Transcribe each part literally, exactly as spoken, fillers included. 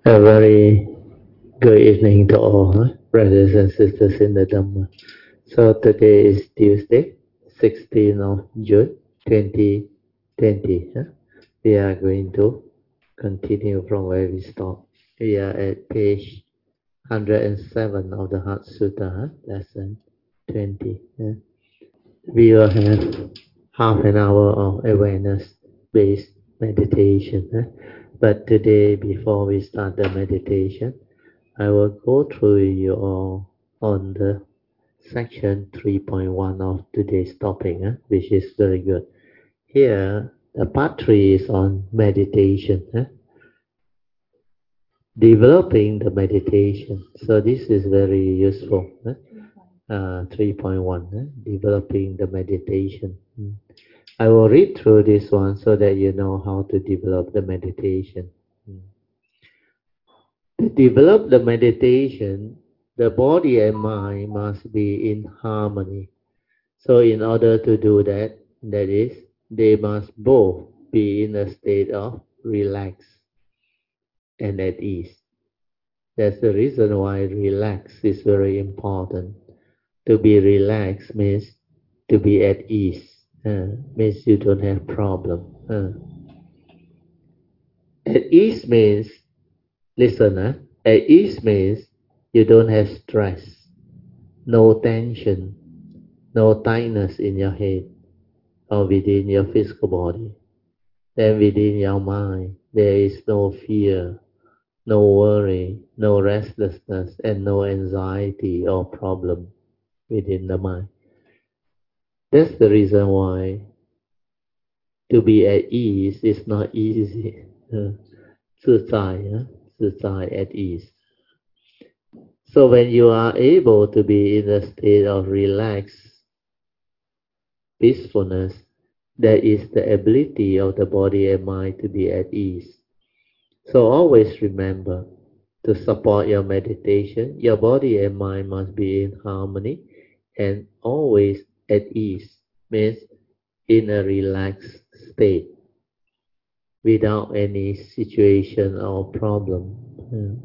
A very good evening to all, huh? Brothers and sisters in the Dhamma. So today is Tuesday, sixteenth of June, twenty twenty. Huh? We are going to continue from where we stopped. We are at page one hundred seven of the Heart Sutta, huh? Lesson twenty. Huh? We will have half an hour of awareness-based meditation. Huh? But today, before we start the meditation, I will go through you all on the section three point one of today's topic, eh, which is very good. Here, the part three is on meditation, eh, developing the meditation. So this is very useful. Eh? Uh, three point one, eh, developing the meditation. Mm. I will read through this one so that you know how to develop the meditation. Mm. To develop the meditation, the body and mind must be in harmony. So in order to do that, that is, they must both be in a state of relax and at ease. That's the reason why relax is very important. To be relaxed means to be at ease, uh, means you don't have problem. Uh. At ease means, listen, uh, at ease means you don't have stress, no tension, no tightness in your head or within your physical body. Then within your mind, there is no fear, no worry, no restlessness, and no anxiety or problem within the mind. That's the reason why to be at ease is not easy. Uh, 自在, uh, 自在 at ease. So when you are able to be in a state of relaxed peacefulness, that is the ability of the body and mind to be at ease. So always remember, to support your meditation, your body and mind must be in harmony and always at ease, means in a relaxed state, without any situation or problem. Yeah.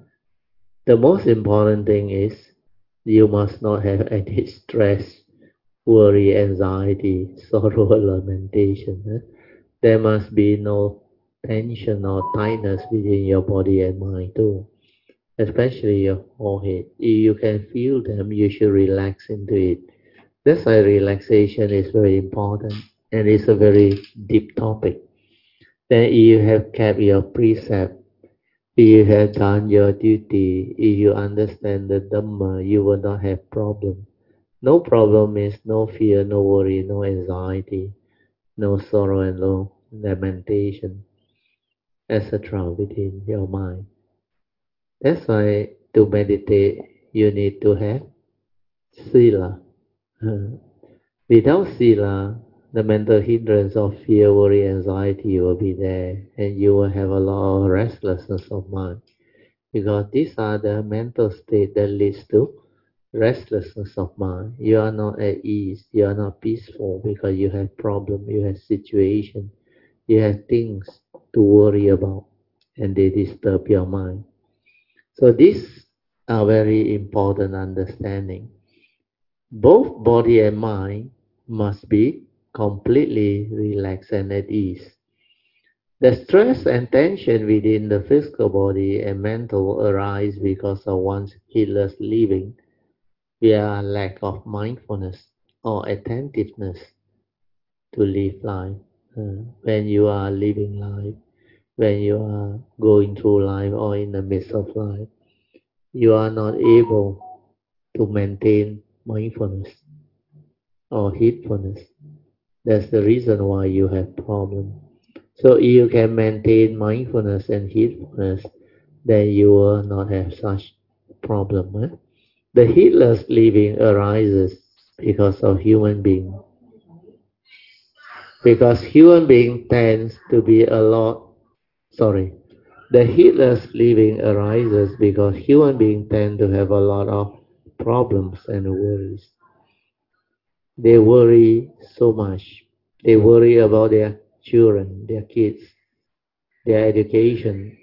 The most important thing is you must not have any stress, worry, anxiety, sorrow, or lamentation. Eh? There must be no tension or tightness within your body and mind too, especially your forehead. If you can feel them, you should relax into it. That's why relaxation is very important and it's a very deep topic. Then if you have kept your precept, if you have done your duty, if you understand the Dhamma, you will not have problem. No problem means no fear, no worry, no anxiety, no sorrow and no lamentation, et cetera within your mind. That's why to meditate, you need to have sila. Uh, Without sila, the mental hindrance of fear, worry, anxiety will be there, and you will have a lot of restlessness of mind. Because these are the mental state that leads to restlessness of mind. You are not at ease, you are not peaceful because you have problem, you have situation, you have things to worry about, and they disturb your mind. So these are very important understanding. Both body and mind must be completely relaxed and at ease. The stress and tension within the physical body and mental arise because of one's heedless living via lack of mindfulness or attentiveness to live life. Uh, when you are living life, when you are going through life or in the midst of life, you are not able to maintain mindfulness or heedfulness. That's the reason why you have problem. So if you can maintain mindfulness and heedfulness, then you will not have such problem. Eh? The heedless living arises because of human being. Because human being tends to be a lot, sorry, the heedless living arises because human being tend to have a lot of problems and worries. They worry so much. They worry about their children, their kids, their education,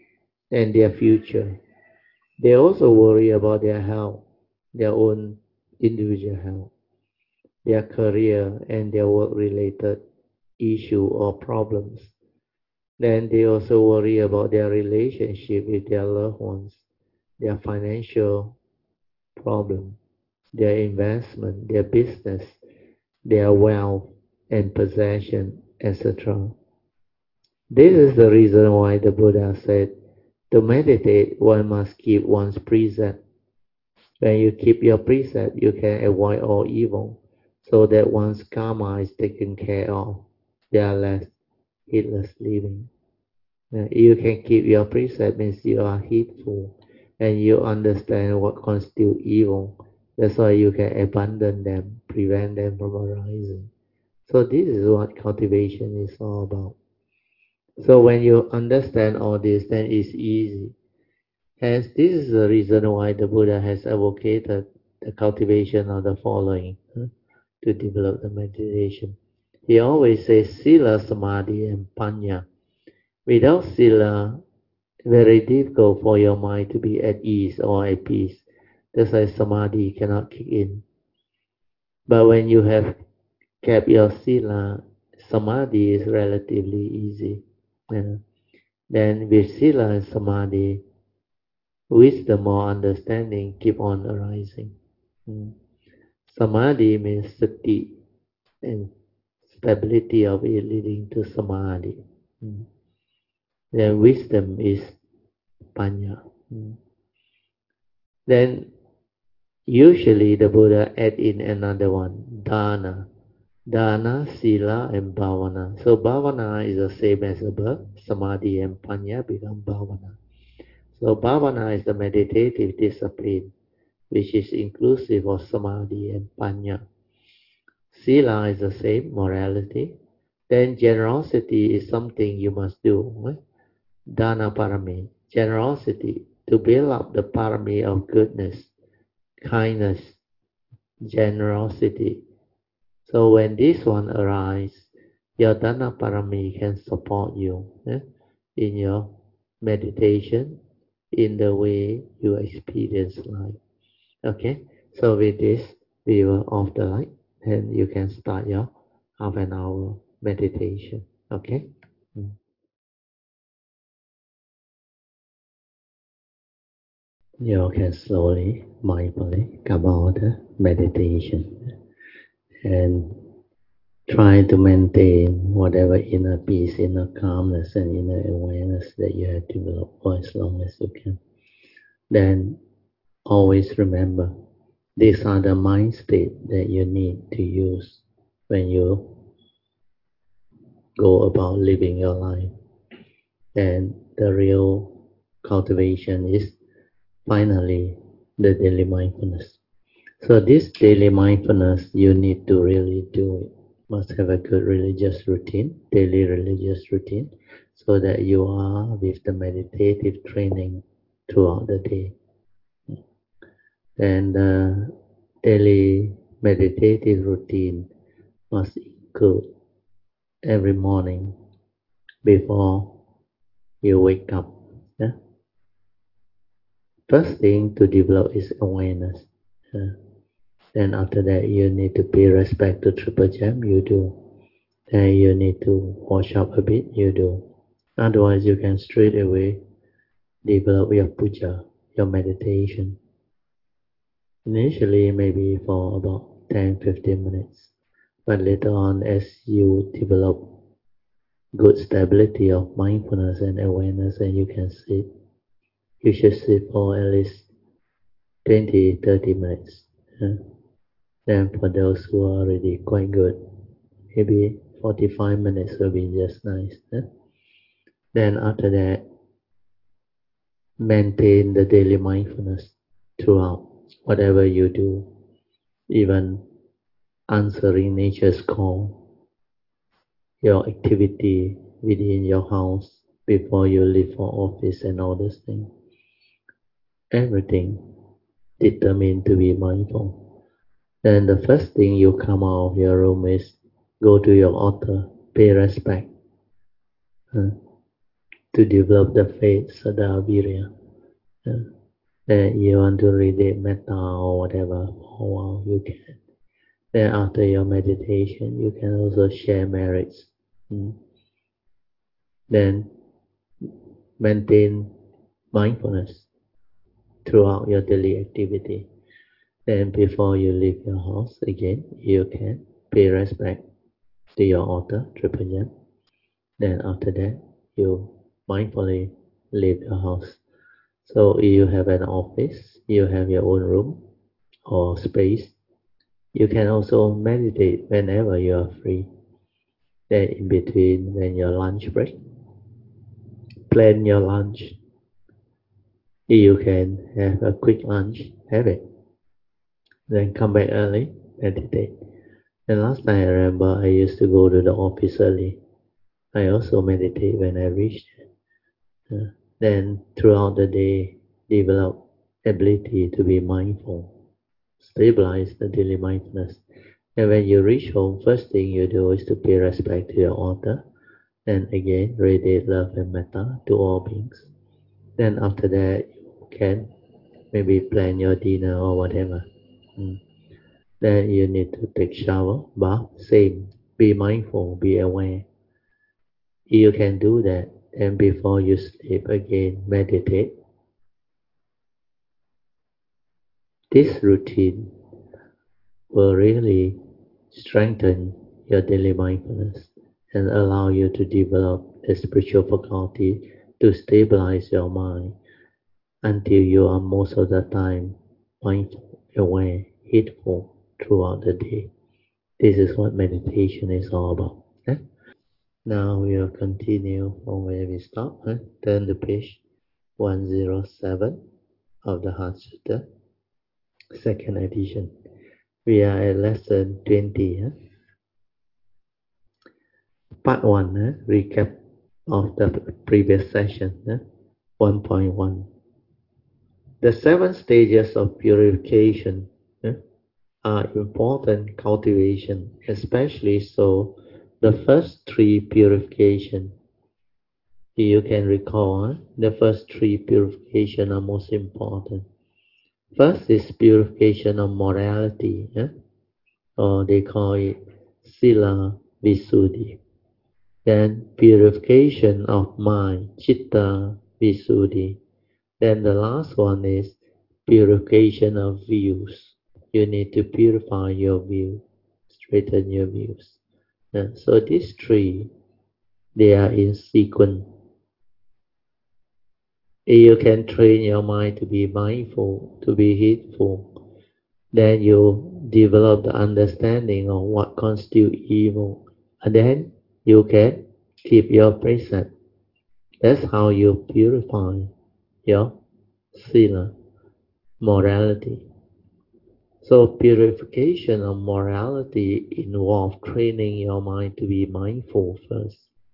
and their future. They also worry about their health, their own individual health, their career and their work-related issue or problems. Then they also worry about their relationship with their loved ones, their financial problem, their investment, their business, their wealth and possession, et cetera. This is the reason why the Buddha said to meditate one must keep one's precept. When you keep your precept, you can avoid all evil, so that one's karma is taken care of. They are less heedless living. Uh, you can keep your precept means you are heedful and you understand what constitutes evil. That's why you can abandon them, prevent them from arising. So this is what cultivation is all about. So when you understand all this, then it's easy. Hence, this is the reason why the Buddha has advocated the cultivation of the following huh, to develop the meditation. He always says Sila, Samadhi, and Panya. Without Sila, very difficult for your mind to be at ease or at peace. That's why Samadhi cannot kick in. But when you have kept your Sila, Samadhi is relatively easy. Yeah. Then with Sila and Samadhi, wisdom or understanding keep on arising. Mm. Samadhi means sati and stability of it leading to samadhi. Mm. Then wisdom is panya. Mm. Then usually the Buddha add in another one, dana. Dana, sila, and bhavana. So bhavana is the same as above. Samadhi and panya become bhavana. So bhavana is the meditative discipline, which is inclusive of samadhi and panya. Sila is the same, morality. Then generosity is something you must do. Right? Dana parami, generosity, to build up the parami of goodness, kindness, generosity. So when this one arises, your dana parami can support you eh, in your meditation, in the way you experience life. Okay, so with this, we will off the light and you can start your half an hour meditation. Okay. Mm. You can slowly, mindfully come out of meditation and try to maintain whatever inner peace, inner calmness, and inner awareness that you have developed for as long as you can. Then always remember, these are the mind state that you need to use when you go about living your life. And the real cultivation is finally the daily mindfulness. So this daily mindfulness, you need to really do it. Must have a good religious routine, daily religious routine, so that you are with the meditative training throughout the day. And the daily meditative routine must include every morning before you wake up. Yeah? First thing to develop is awareness. Yeah? Then after that, you need to pay respect to Triple Gem, you do. Then you need to wash up a bit, you do. Otherwise, you can straight away develop your puja, your meditation. Initially, maybe for about ten to fifteen minutes. But later on, as you develop good stability of mindfulness and awareness, and you can sit, you should sit for at least twenty to thirty minutes. Yeah? Then for those who are already quite good, maybe forty-five minutes will be just nice. Yeah? Then after that, maintain the daily mindfulness throughout whatever you do, even answering nature's call, your activity within your house before you leave for office and all those things. Everything determined to be mindful. Then the first thing you come out of your room is go to your altar, pay respect. Uh, to develop the faith, Sada Virya. Uh, then you want to read it, metta or whatever, for a while you can. Then after your meditation, you can also share merits. Mm. Then maintain mindfulness throughout your daily activity. Then before you leave your house again, you can pay respect to your altar, triple yam. Then after that, you mindfully leave your house. So if you have an office, you have your own room or space, you can also meditate whenever you are free. Then in between, when your lunch break, plan your lunch. If you can have a quick lunch, have it. Then come back early, meditate. And last time I remember I used to go to the office early. I also meditate when I reached. Uh, then throughout the day, develop ability to be mindful, stabilize the daily mindfulness. And when you reach home, first thing you do is to pay respect to your altar. And again, radiate love and metta to all beings. Then after that, you can maybe plan your dinner or whatever. Mm. Then you need to take shower, bath, same. Be mindful, be aware. You can do that. And before you sleep again, meditate. This routine will really strengthen your daily mindfulness and allow you to develop the spiritual faculty to stabilize your mind until you are most of the time mindful, aware, heedful throughout the day. This is what meditation is all about. Okay? Now we will continue from where we stop. Huh? Turn to page one oh seven of the Heart Sutta, second edition. We are at lesson twenty. Huh? Part one, huh? Recap of the previous session. Huh? one point one. The seven stages of purification huh, are important cultivation, especially so the first three purification. You can recall huh, the first three purification are most important. First is purification of morality, huh? Or they call it Sila Visuddhi. Then purification of mind, Chitta Visuddhi. Then the last one is purification of views. You need to purify your view, straighten your views. Uh, so these three, they are in sequence. You can train your mind to be mindful, to be heedful. Then you develop the understanding of what constitutes evil. And then you can keep your precept. That's how you purify your sila, morality. So purification of morality involves training your mind to be mindful first,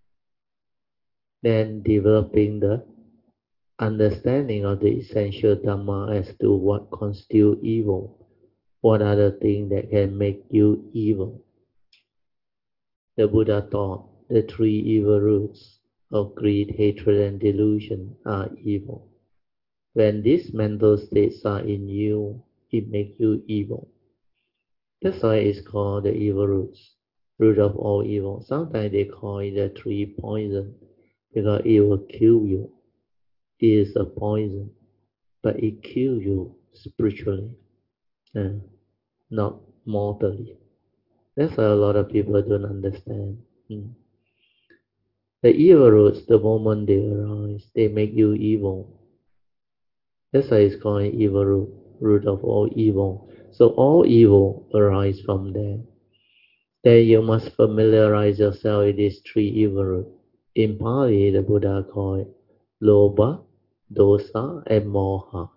then developing the understanding of the essential Dhamma as to what constitutes evil, what are the things that can make you evil. The Buddha taught the three evil roots of greed, hatred, and delusion are evil. When these mental states are in you, it makes you evil. That's why it's called the evil roots, root of all evil. Sometimes they call it the three poison because it will kill you. It is a poison, but it kills you spiritually, and not mortally. That's why a lot of people don't understand. Hmm. The evil roots, the moment they arise, they make you evil. That's why it's called evil root, root of all evil. So all evil arises from there. Then you must familiarize yourself with these three evil roots. In Pali, the Buddha called it Lobha, Dosa, and Moha.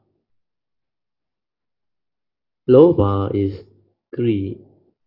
Lobha is greed,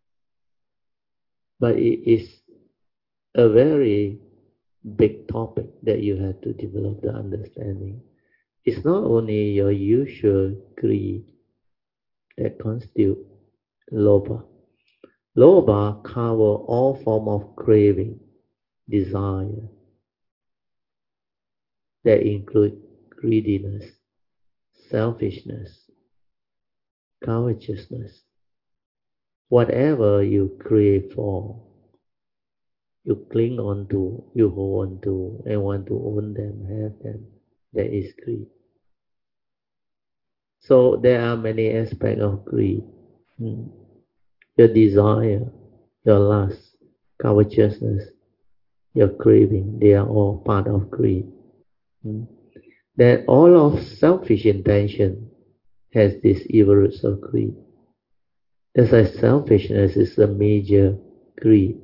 but it is a very big topic that you have to develop the understanding. It's not only your usual greed that constitutes Lobha. Lobha covers all form of craving, desire. that include greediness, selfishness, covetousness. Whatever you crave for, you cling on to, you hold on to, and want to own them, have them. That is greed. So there are many aspects of greed. Hmm. Your desire, your lust, covetousness, your craving, they are all part of greed. Hmm. That all of selfish intention has these evil roots of greed. That's why selfishness is a major greed.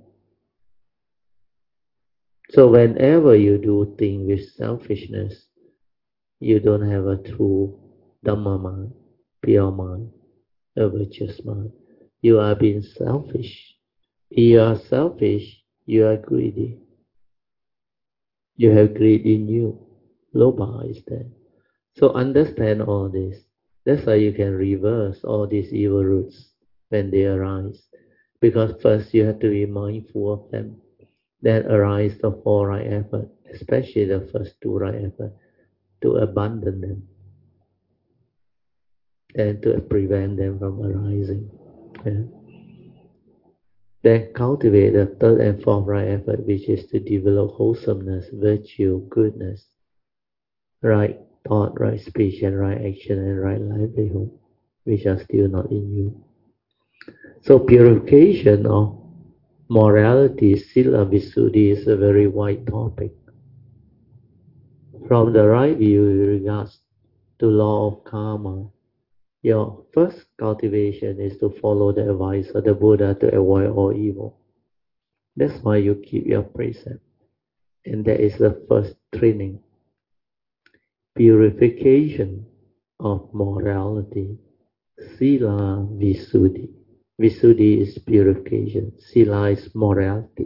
So whenever you do things with selfishness, you don't have a true Dhamma mind, pure mind, a virtuous mind. You are being selfish. If you are selfish, you are greedy. You have greed in you. Lobha is there. So understand all this. That's how you can reverse all these evil roots when they arise. Because first you have to be mindful of them. Then arise the four right effort, especially the first two right effort, to abandon them and to prevent them from arising. Yeah. Then cultivate the third and fourth right effort, which is to develop wholesomeness, virtue, goodness, right thought, right speech, and right action, and right livelihood, which are still not in you. So purification of morality, sila, visuddhi, is a very wide topic. From the right view with regards to law of karma, your first cultivation is to follow the advice of the Buddha to avoid all evil. That's why you keep your precept. And that is the first training. Purification of morality. Sila Visuddhi. Visuddhi is purification. Sila is morality.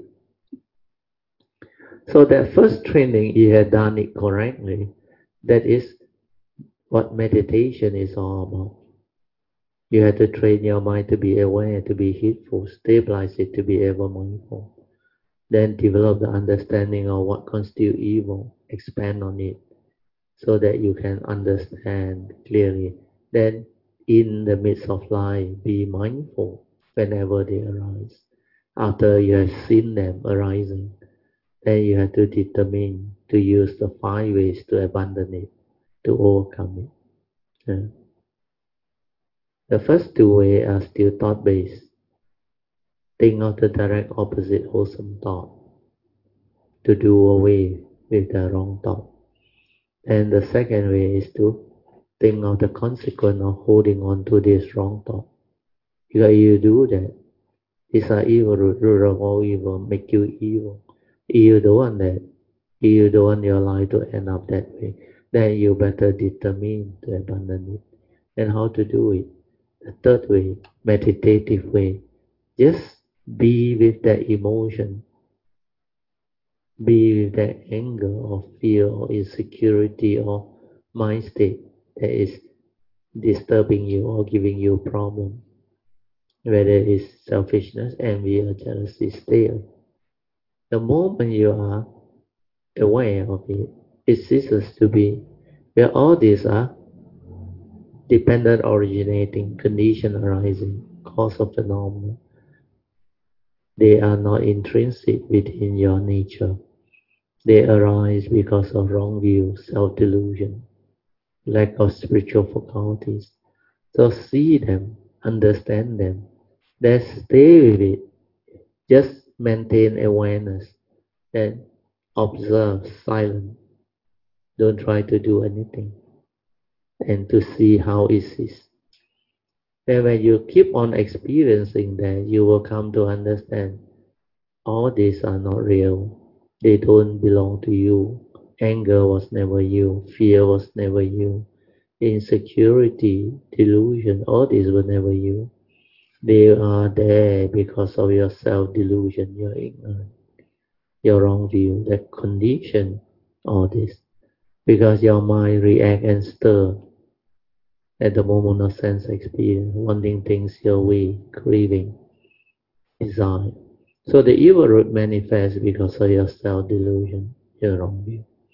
So that first training, you have done it correctly. That is what meditation is all about. You have to train your mind to be aware, to be heedful, stabilize it to be ever mindful. Then develop the understanding of what constitutes evil, expand on it, so that you can understand clearly. Then in the midst of life, be mindful whenever they arise. After you have seen them arising, then you have to determine to use the five ways to abandon it, to overcome it. Yeah. The first two ways are still thought-based. Think of the direct opposite wholesome thought to do away with the wrong thought. And the second way is to think of the consequence of holding on to this wrong thought. Because you do that, these are evil, root of all evil, make you evil. If you don't want that, if you don't want your life to end up that way, then you better determine to abandon it. And how to do it? The third way, meditative way. Just be with that emotion. Be with that anger or fear or insecurity or mind state that is disturbing you or giving you a problem. Whether it is selfishness, envy, or jealousy, stay. The moment you are aware of it, it ceases to be. Where all these are dependent originating, condition arising, cause of phenomena. They are not intrinsic within your nature. They arise because of wrong view, self-delusion, lack of spiritual faculties. So see them, understand them, then stay with it. Just maintain awareness, then observe silent. Don't try to do anything, and to see how it is. Then when you keep on experiencing that, you will come to understand all these are not real. They don't belong to you. Anger was never you. Fear was never you. Insecurity, delusion, all these were never you. They are there because of your self-delusion, your ignorance, your wrong view, that condition all this. Because your mind react and stir at the moment of sense experience, wanting things your way, craving, desire. So the evil root manifests because of your self-delusion, your wrong view.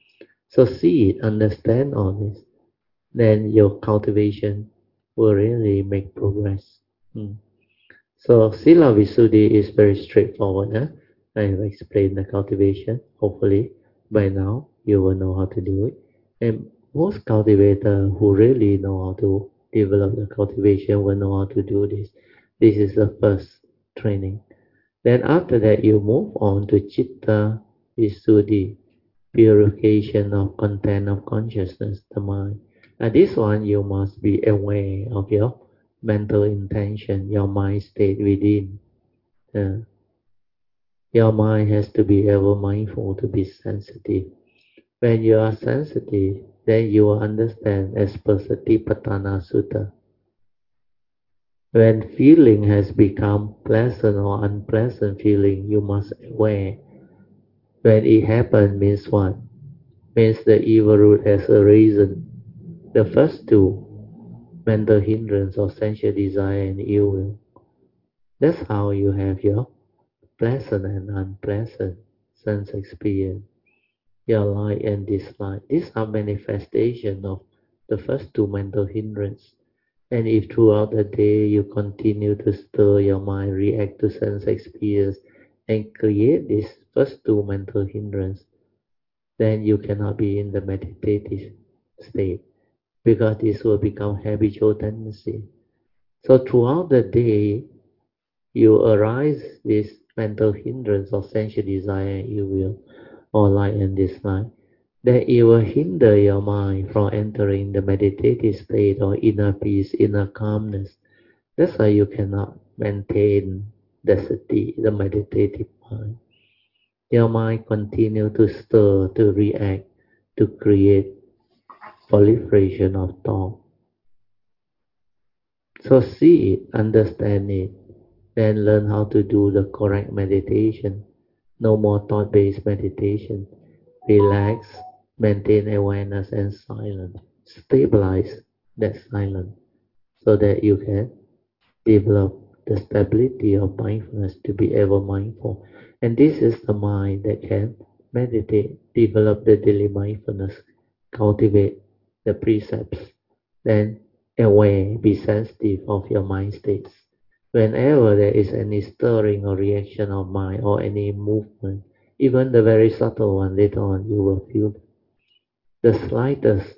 So see it, understand all this. Then your cultivation will really make progress. Mm. So Sila Visuddhi is very straightforward. Huh? I've explained the cultivation. Hopefully by now you will know how to do it. And most cultivators who really know how to develop the cultivation will know how to do this. This is the first training. Then after that you move on to Chitta Visuddhi, purification of content of consciousness, the mind. And this one you must be aware of your mental intention, your mind state within. Uh, your mind has to be ever mindful to be sensitive. When you are sensitive, then you will understand as per Satipatthana Sutta. When feeling has become pleasant or unpleasant feeling, you must aware. When it happens means what? Means the evil root has arisen. The first two, mental hindrance or sensual desire and ill will. That's how you have your pleasant and unpleasant sense experience, your like and dislike. These are manifestations of the first two mental hindrance. And if throughout the day you continue to stir your mind, react to sense experience, and create this first two mental hindrance, then you cannot be in the meditative state because this will become habitual tendency. So throughout the day, you arise this mental hindrance of sensual desire and ill will, or like and dislike, then it will hinder your mind from entering the meditative state or inner peace, inner calmness. That's why you cannot maintain the sati, the meditative mind. Your mind continue to stir, to react, to create proliferation of thought. So see it, understand it, then learn how to do the correct meditation. No more thought-based meditation. Relax, maintain awareness and silence. Stabilize that silence so that you can develop the stability of mindfulness to be ever mindful. And this is the mind that can meditate, develop the daily mindfulness, cultivate the precepts, then aware, be sensitive of your mind states. Whenever there is any stirring or reaction of mind or any movement, even the very subtle one, later on you will feel the slightest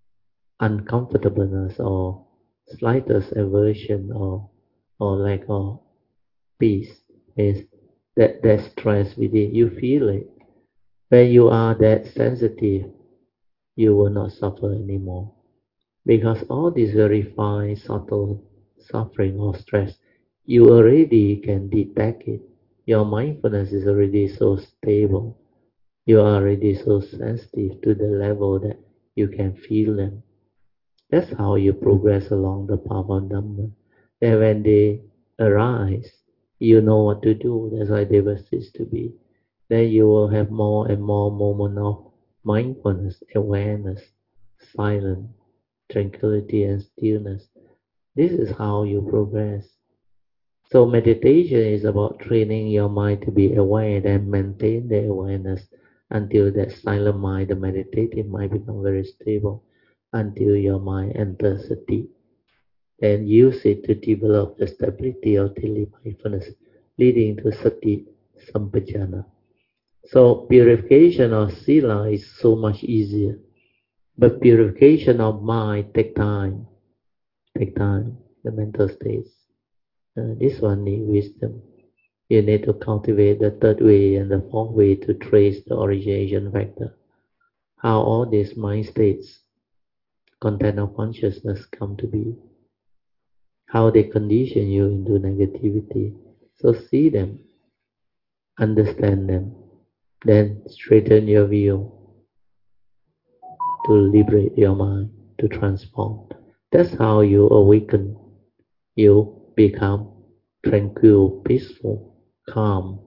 uncomfortableness or slightest aversion or or lack of peace is that that stress within you feel it. When you are that sensitive, you will not suffer anymore. Because all this very fine, subtle suffering or stress, you already can detect it. Your mindfulness is already so stable. You are already so sensitive to the level that you can feel them. That's how you progress along the path of Dhamma. And when they arise, you know what to do. That's why they will cease to be. Then you will have more and more moments of mindfulness, awareness, silence, tranquility, and stillness. This is how you progress. So meditation is about training your mind to be aware and maintain the awareness until that silent mind, the meditative mind, become very stable until your mind enters sati. Then use it to develop the stability of daily mindfulness, leading to sati sampajana. So purification of sila is so much easier, but purification of mind take time, take time, the mental states. Uh, this one need wisdom. You need to cultivate the third way and the fourth way to trace the origination factor. How all these mind states, content of consciousness come to be. How they condition you into negativity. So see them, understand them, then straighten your view to liberate your mind, to transform. That's how you awaken. You become tranquil, peaceful, calm,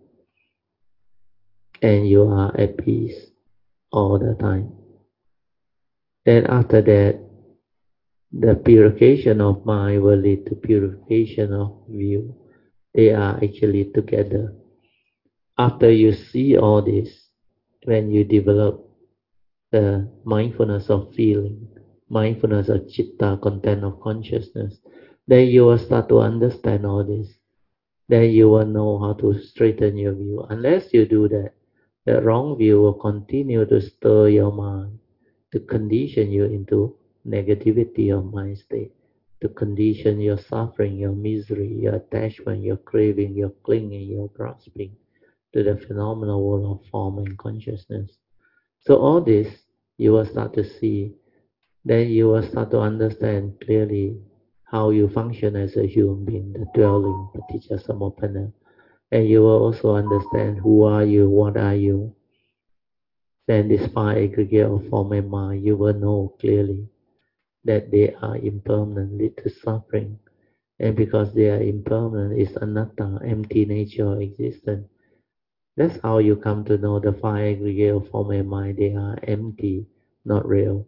and you are at peace all the time. Then after that, the purification of mind will lead to purification of view. They are actually together. After you see all this, when you develop the mindfulness of feeling, mindfulness of chitta, content of consciousness, then you will start to understand all this. Then you will know how to straighten your view. Unless you do that, the wrong view will continue to stir your mind, to condition you into negativity of mind state, to condition your suffering, your misery, your attachment, your craving, your clinging, your grasping to the phenomenal world of form and consciousness. So all this you will start to see, then you will start to understand clearly how you function as a human being, the dwelling, paticca samuppada. And you will also understand who are you, what are you. Then this five aggregate of form and mind, you will know clearly that they are impermanent, lead to suffering. And because they are impermanent, it's anatta, empty nature of existence. That's how you come to know the five aggregate of form and mind. They are empty, not real.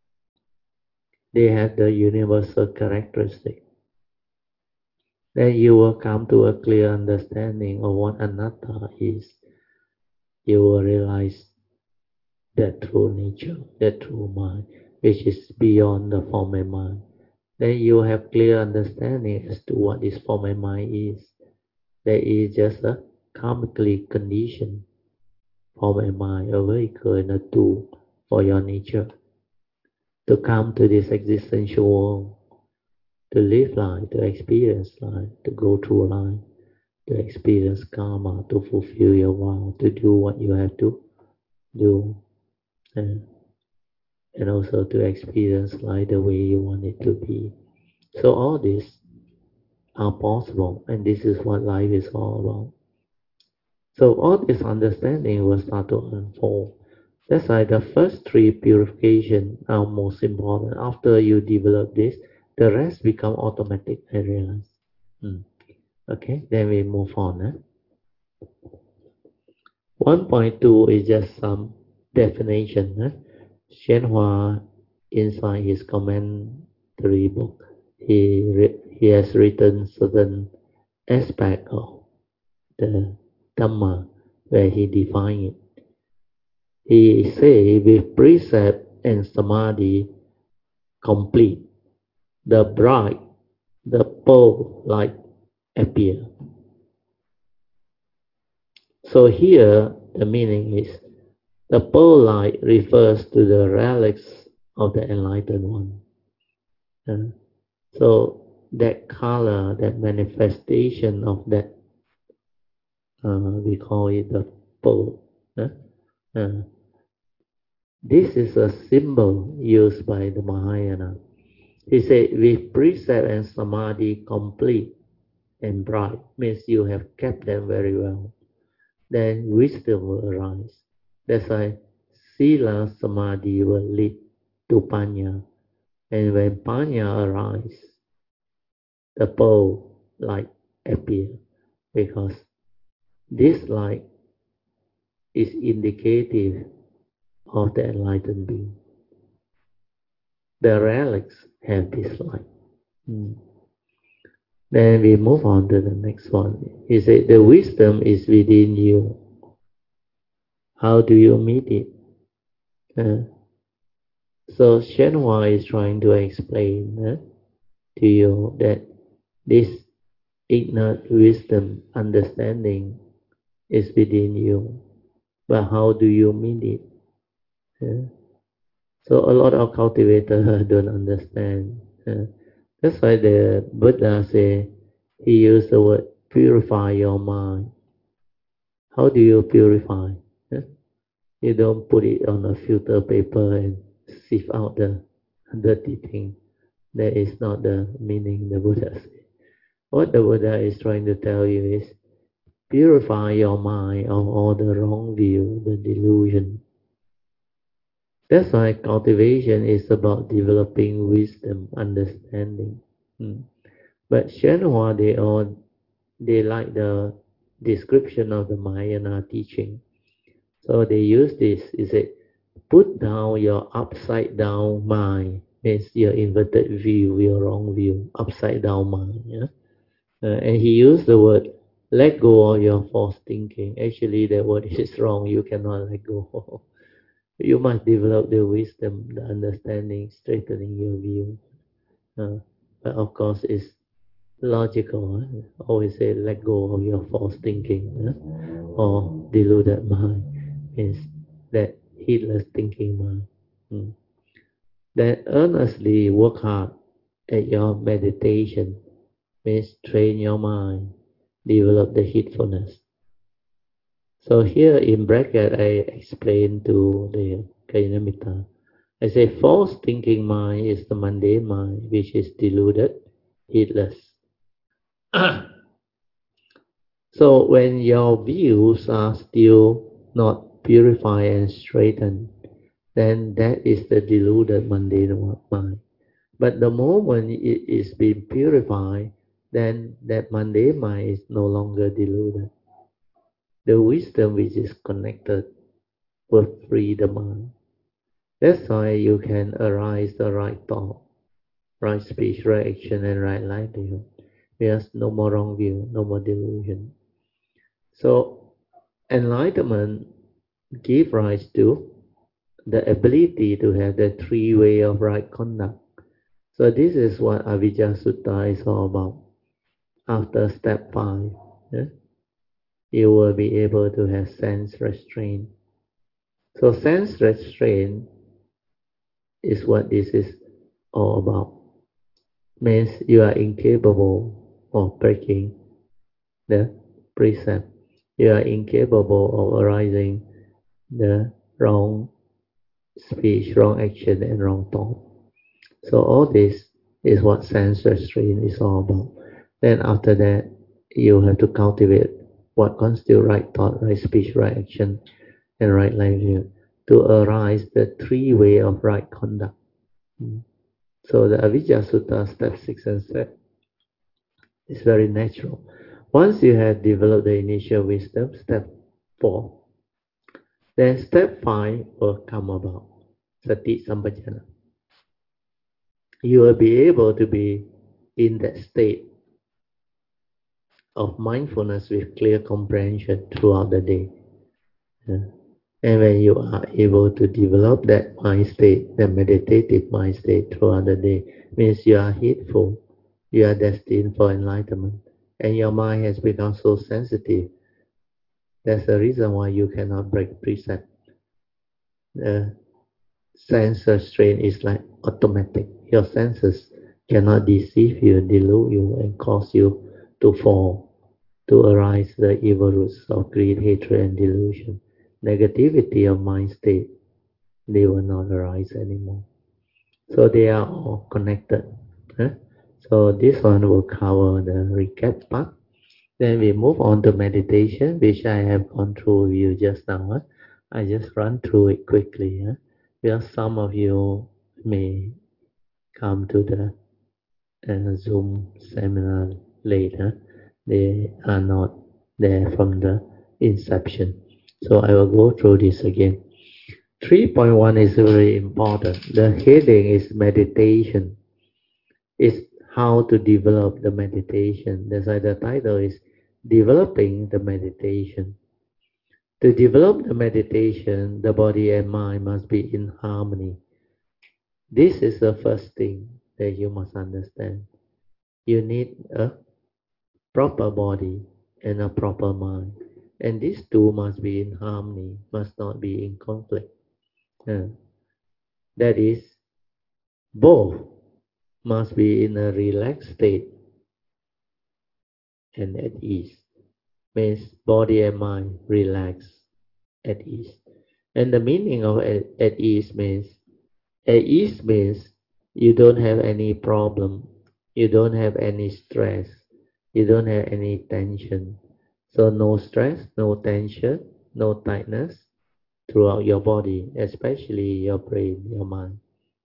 They have the universal characteristic. Then you will come to a clear understanding of what anatta is. You will realize that true nature, that true mind, which is beyond the form and mind. Then you have clear understanding as to what this form and mind is. That is just a karmically conditioned form and mind, a vehicle and a tool for your nature to come to this existential world, to live life, to experience life, to go through life, to experience karma, to fulfill your vow, to do what you have to do, and, and also to experience life the way you want it to be. So all these are possible, and this is what life is all about. So all this understanding will start to unfold. That's why the first three purification are most important. After you develop this, the rest become automatic, I realize. Hmm. Okay, then we move on. Eh? one point two is just some definition. Eh? Shenhua, inside his commentary book, he, re- he has written certain aspect of the Dhamma where he define it. He say with precept and samadhi complete, the bright, the pearl light appear. So here the meaning is the pearl light refers to the relics of the enlightened one. Uh, so that color, that manifestation of that, uh, we call it the pearl. Uh, uh, this is a symbol used by the Mahayana. He said, with precept and samadhi complete and bright, means you have kept them very well, then wisdom will arise. That's why sila samadhi will lead to panya. And when panya arises, the pearl light appear, because this light is indicative of the enlightened being. The relics have this light. Hmm. Then we move on to the next one. He said, the wisdom is within you. How do you meet it? Uh, so Shenhua is trying to explain uh, to you that this inner wisdom, understanding is within you. But how do you meet it? Uh, so a lot of cultivators don't understand. Uh, that's why the Buddha say, he used the word purify your mind. How do you purify? Uh, You don't put it on a filter paper and sieve out the dirty thing. That is not the meaning the Buddha said. What the Buddha is trying to tell you is purify your mind of all the wrong view, the delusion. That's why cultivation is about developing wisdom, understanding. Hmm. But Shenhua, they all they like the description of the Mahayana teaching. So they use this, is it put down your upside down mind, means your inverted view, your wrong view, upside down mind. Yeah? Uh, and he used the word let go of your false thinking. Actually, that word is wrong. You cannot let go. You must develop the wisdom, the understanding, strengthening your view. Uh, but of course, it's logical. Huh? Always say, let go of your false thinking, huh? Or deluded mind. Means that heedless thinking mind. Hmm. Then earnestly work hard at your meditation. Means train your mind, develop the heedfulness. So here in bracket, I explain to the Kayanamitta. I say false thinking mind is the mundane mind, which is deluded, heedless. So when your views are still not purified and straightened, then that is the deluded mundane mind. But the moment it is being purified, then that mundane mind is no longer deluded. The wisdom which is connected will free the mind. That's why you can arise the right thought, right speech, right action, and right livelihood. There's no more wrong view, no more delusion. So enlightenment gives rise to the ability to have the three way of right conduct. So this is what Avijja Sutta is all about. After step five, yeah, you will be able to have sense restraint. So sense restraint is what this is all about. Means you are incapable of breaking the precept. You are incapable of arising the wrong speech, wrong action, and wrong thought. So all this is what sense restraint is all about. Then after that, you have to cultivate what constitutes right thought, right speech, right action, and right livelihood to arise the three way of right conduct. So the Avijja Sutta, step six and seven, is very natural. Once you have developed the initial wisdom, step four, then step five will come about. Sati Sampajana. You will be able to be in that state of mindfulness with clear comprehension throughout the day. Yeah. And when you are able to develop that mind state, the meditative mind state throughout the day, means you are heedful, you are destined for enlightenment, and your mind has become so sensitive. That's the reason why you cannot break precept. The sense restraint is like automatic. Your senses cannot deceive you, delude you, and cause you to fall, to arise the evil roots of greed, hatred, and delusion. Negativity of mind state, they will not arise anymore. So they are all connected. Huh? So this one will cover the recap part. Then we move on to meditation, which I have gone through with you just now. Huh? I just run through it quickly. Huh? Because some of you may come to the uh, Zoom seminar later. They are not there from the inception. So I will go through this again. three point one is very important. The heading is meditation. It's how to develop the meditation. That's why the title is Developing the Meditation. To develop the meditation, the body and mind must be in harmony. This is the first thing that you must understand. You need a proper body and a proper mind. And these two must be in harmony, must not be in conflict. Uh, that is, both must be in a relaxed state and at ease. Means body and mind relax at ease. And the meaning of at, at ease means, at ease means you don't have any problem, you don't have any stress, you don't have any tension. So no stress, no tension, no tightness throughout your body, especially your brain, your mind.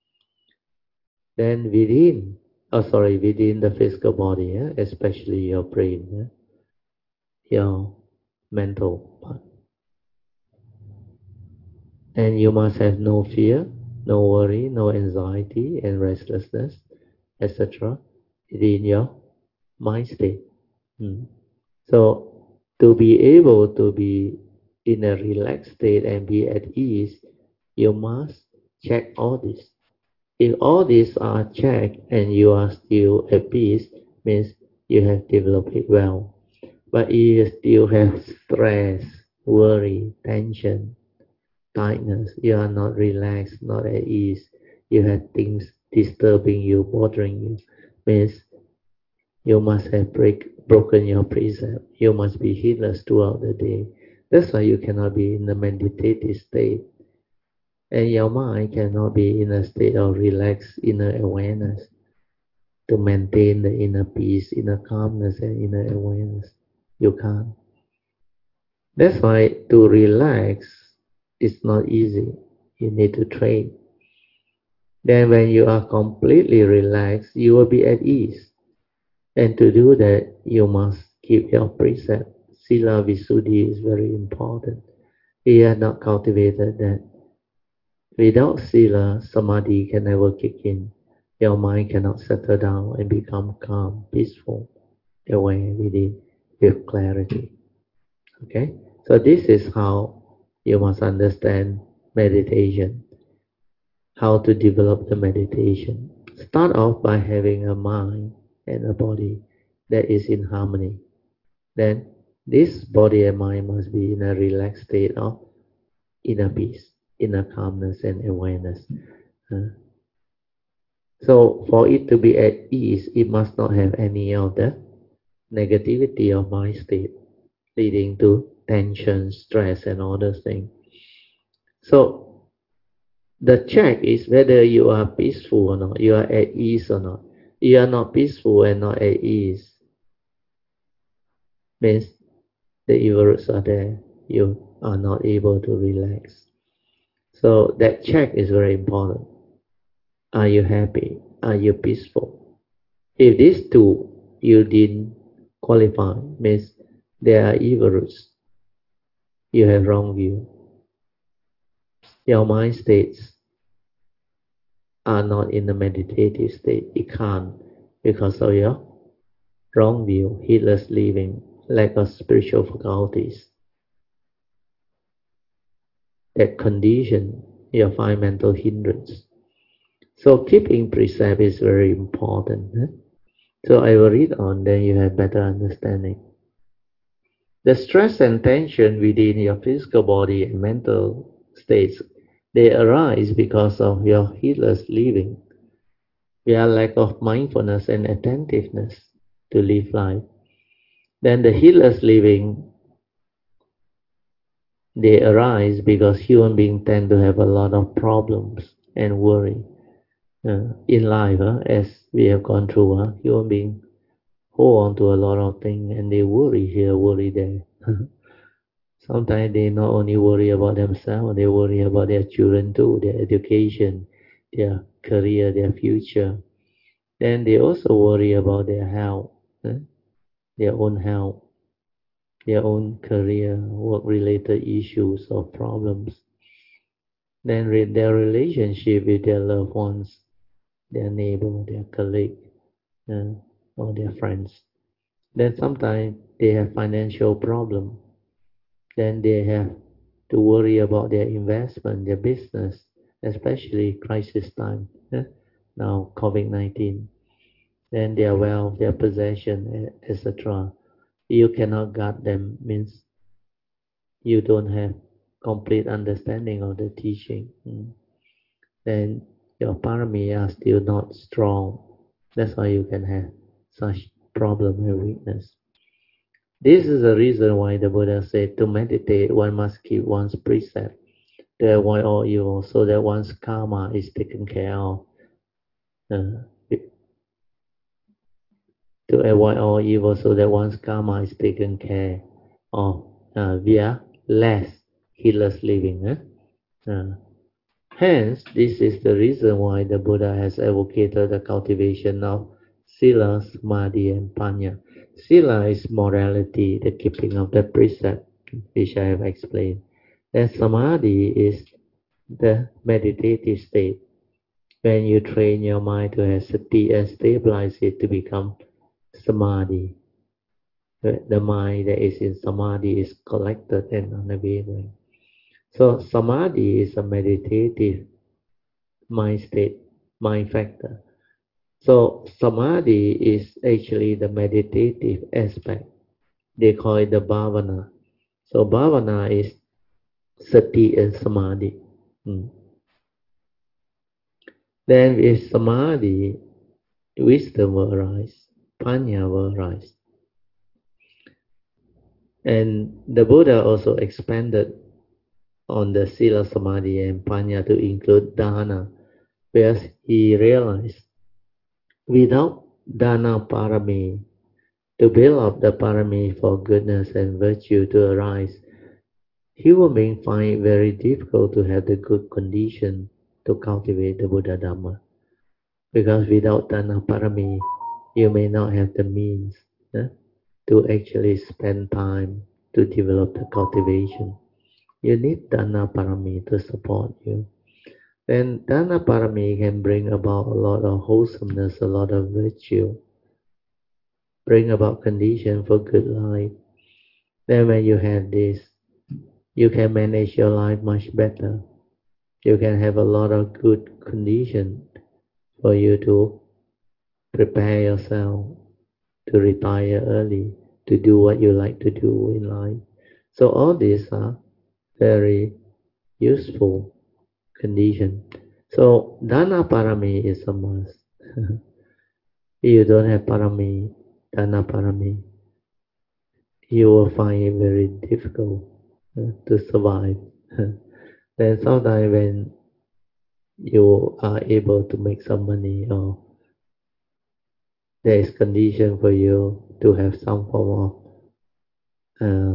Then within, oh sorry, within the physical body, yeah, especially your brain, yeah, your mental part. And you must have no fear, no worry, no anxiety and restlessness, et cetera within your mind state. Hmm. So to be able to be in a relaxed state and be at ease, you must check all this. If all these are checked and you are still at peace, means you have developed it well. But if you still have stress, worry, tension, tightness, you are not relaxed, not at ease, you have things disturbing you, bothering you, means you must have break, broken your precept. You must be heedless throughout the day. That's why you cannot be in a meditative state. And your mind cannot be in a state of relaxed inner awareness to maintain the inner peace, inner calmness, and inner awareness. You can't. That's why to relax is not easy. You need to train. Then when you are completely relaxed, you will be at ease. And to do that, you must keep your precept. Sila Visuddhi is very important. We have not cultivated that. Without Sila, Samadhi can never kick in. Your mind cannot settle down and become calm, peaceful, aware within, with clarity. Okay? So this is how you must understand meditation. How to develop the meditation. Start off by having a mind and a body that is in harmony. Then this body and mind must be in a relaxed state of inner peace, inner calmness and awareness. Uh, so for it to be at ease, it must not have any of the negativity of mind state, leading to tension, stress and all those things. So the check is whether you are peaceful or not, you are at ease or not. You are not peaceful and not at ease, means the evil roots are there. You are not able to relax. So that check is very important. Are you happy? Are you peaceful? If these two you didn't qualify, means there are evil roots. You have wrong view. Your mind states are not in the meditative state. It can't because of your wrong view, heedless living, lack of spiritual faculties. That condition your five mental hindrance. So keeping precept is very important. Eh? So I will read on, then you have better understanding. The stress and tension within your physical body and mental states, they arise because of your heedless living, your lack of mindfulness and attentiveness to live life. Then the heedless living, they arise because human beings tend to have a lot of problems and worry uh, in life. Uh, as we have gone through, uh, human beings hold on to a lot of things and they worry here, worry there. Sometimes they not only worry about themselves, they worry about their children too, their education, their career, their future. Then they also worry about their health, eh? their own health, their own career, work-related issues or problems. Then re- their relationship with their loved ones, their neighbor, their colleague, uh, or their friends. Then sometimes they have financial problem. Then they have to worry about their investment, their business, especially crisis time. Eh? Now COVID nineteen. Then their wealth, their possession, et cetera. You cannot guard them, means you don't have complete understanding of the teaching. Mm. Then your parami are still not strong. That's why you can have such problem and weakness. This is the reason why the Buddha said to meditate, one must keep one's precept to avoid all evil, so that one's karma is taken care of. Uh, to avoid all evil, so that one's karma is taken care of uh, via less heedless living. Eh? Uh, hence, this is the reason why the Buddha has advocated the cultivation of sila, samadhi, and panya. Sila is morality, the keeping of the precept, which I have explained. Then samadhi is the meditative state, when you train your mind to have sati and stabilize it to become samadhi. The, the mind that is in samadhi is collected and unwavering. So samadhi is a meditative mind state, mind factor. So samadhi is actually the meditative aspect. They call it the bhavana. So bhavana is sati and samadhi. Hmm. Then with samadhi, wisdom will arise, panya will arise. And the Buddha also expanded on the sila samadhi and panya to include dana, where he realized without dana parami, to build up the parami for goodness and virtue to arise, human beings find it very difficult to have the good condition to cultivate the Buddha Dhamma. Because without dana parami, you may not have the means eh, to actually spend time to develop the cultivation. You need dana parami to support you. Then dana parami can bring about a lot of wholesomeness, a lot of virtue, bring about condition for good life. Then when you have this, you can manage your life much better. You can have a lot of good condition for you to prepare yourself to retire early, to do what you like to do in life. So all these are very useful condition. So dana parami is a must. If you don't have parami, dana parami, you will find it very difficult uh, to survive. Then sometimes when you are able to make some money or there is condition for you to have some form of uh,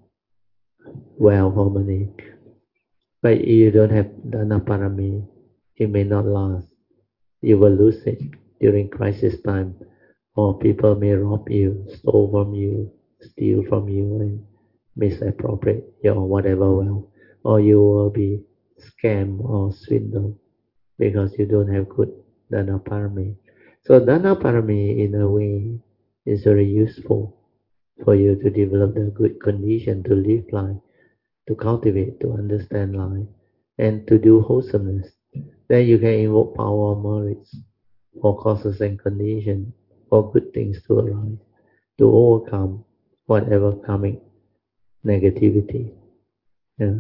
wealth or money, but if you don't have dana parami, it may not last. You will lose it during crisis time, or people may rob you, steal from you, steal from you, and misappropriate your whatever wealth, or you will be scammed or swindled because you don't have good dana parami. So dana parami, in a way, is very useful for you to develop the good condition to live life, to cultivate, to understand life, and to do wholesomeness. Then you can invoke power of merits for causes and conditions, for good things to arise, to overcome whatever coming negativity, yeah,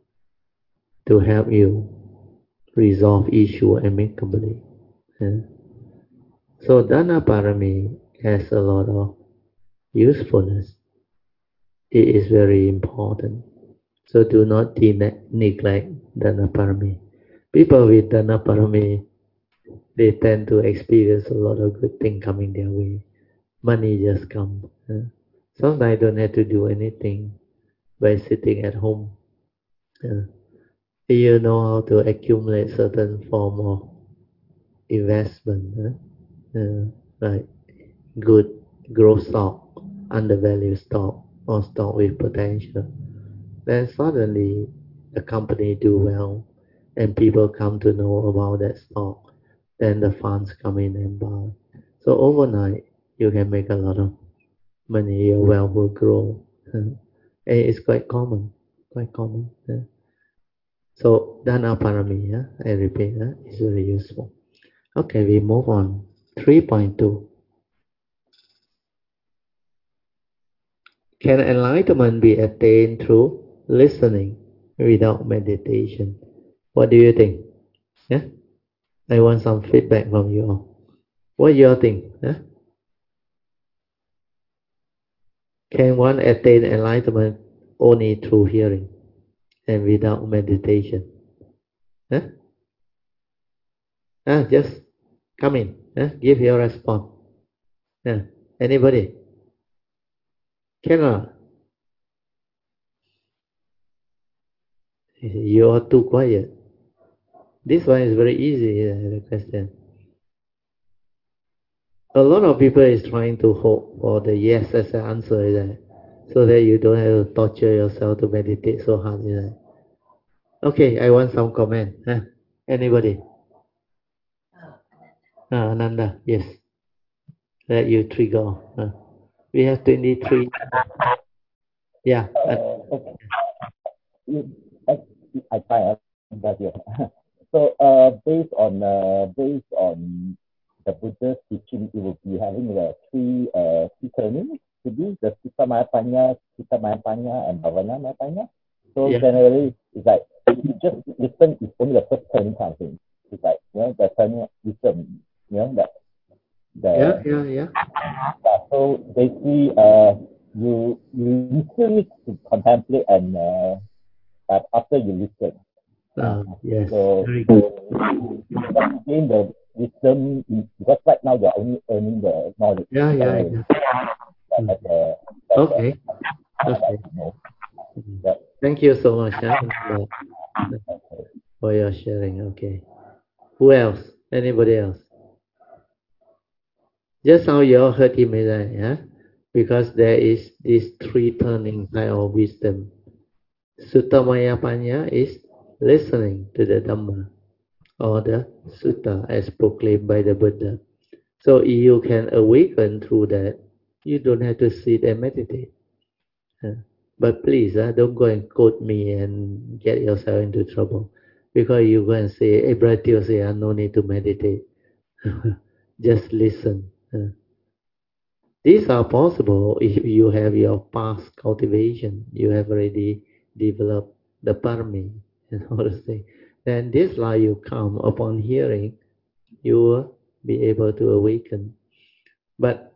to help you resolve issue amicably. Yeah. So dana parami has a lot of usefulness. It is very important. So do not de- neglect dana parami. People with dana parami, they tend to experience a lot of good things coming their way. Money just comes. Uh, sometimes don't have to do anything by sitting at home. Uh, you know how to accumulate certain form of investment, uh, uh, like good growth stock, undervalued stock, or stock with potential. Then suddenly the company do well, and people come to know about that stock. Then the funds come in and buy. So overnight, you can make a lot of money, your wealth will grow. And it's quite common, quite common. Yeah. So dana parami, yeah, I repeat, yeah, is very useful. Okay, we move on. three point two. Can enlightenment be attained through listening without meditation? What do you think? Yeah, I want some feedback from you all. What do you think? Yeah? Can one attain enlightenment only through hearing and without meditation? Yeah? Ah, just come in. Yeah? Give your response. Yeah. Anybody? Cannot. You are too quiet. This one is very easy, uh, the question. A lot of people is trying to hope for the yes as an answer, is that, so that you don't have to torture yourself to meditate so hard. Is that. Okay, I want some comment. Huh? Anybody? Uh, Ananda, yes. Let you trigger. Uh, we have twenty-three. Yeah. Uh, I try that here. So, uh, based on uh, based on the Buddha's teaching, it will be having the three uh three turnings to be the Sutta Mayapanya, Sutta Mayapanya, and Bhavana Mayapanya. So Yeah, generally, it's like if you just listen, it's only the first turning kind of thing. It's like you know the turning wisdom, you know that yeah, the yeah, yeah. yeah, so basically, uh, you you still need to contemplate and uh, uh, after you listen. Uh, Uh, yes, so, very good. so you gain the wisdom in- because right now you're only earning the knowledge Yeah, yeah, generally. yeah. That, Mm. that's a that's a Okay, that okay. you know Mm. that Thank you so much, huh, for okay. for your sharing. Okay. Who else? Anybody else? Just how you all heard him, right? Yeah? Because there is this three turning kind of wisdom. Suttamaya Panya is listening to the Dhamma or the Sutta as proclaimed by the Buddha. So you can awaken through that. You don't have to sit and meditate. Uh, But please, uh, don't go and quote me and get yourself into trouble. Because you go and say, hey, Brother Teo say, uh, no need to meditate. Just listen. Uh, These are possible if you have your past cultivation. You have already developed the parami and all those things. Then this life you come upon hearing, you will be able to awaken. But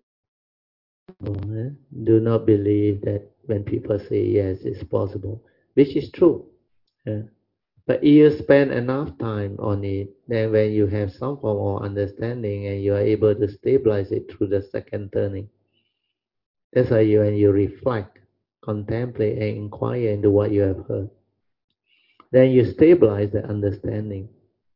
eh, do not believe that when people say yes, it's possible, which is true. eh. But if you spend enough time on it, then when you have some form of understanding and you are able to stabilize it through the second turning, that's why you, when you reflect, contemplate, and inquire into what you have heard, then you stabilize the understanding.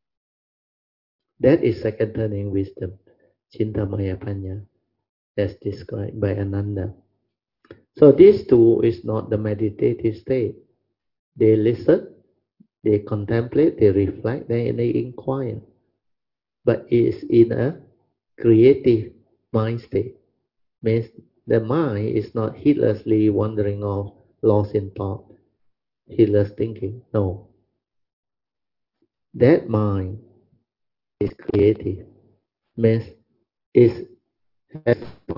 That is second turning wisdom, Chintamaya Panya, as described by Ananda. So these two is not the meditative state. They listen, they contemplate, they reflect, then they inquire. But it is in a creative mind state. Means the mind is not heedlessly wandering off, lost in thought, heedless thinking. No, that mind is creative. Means it has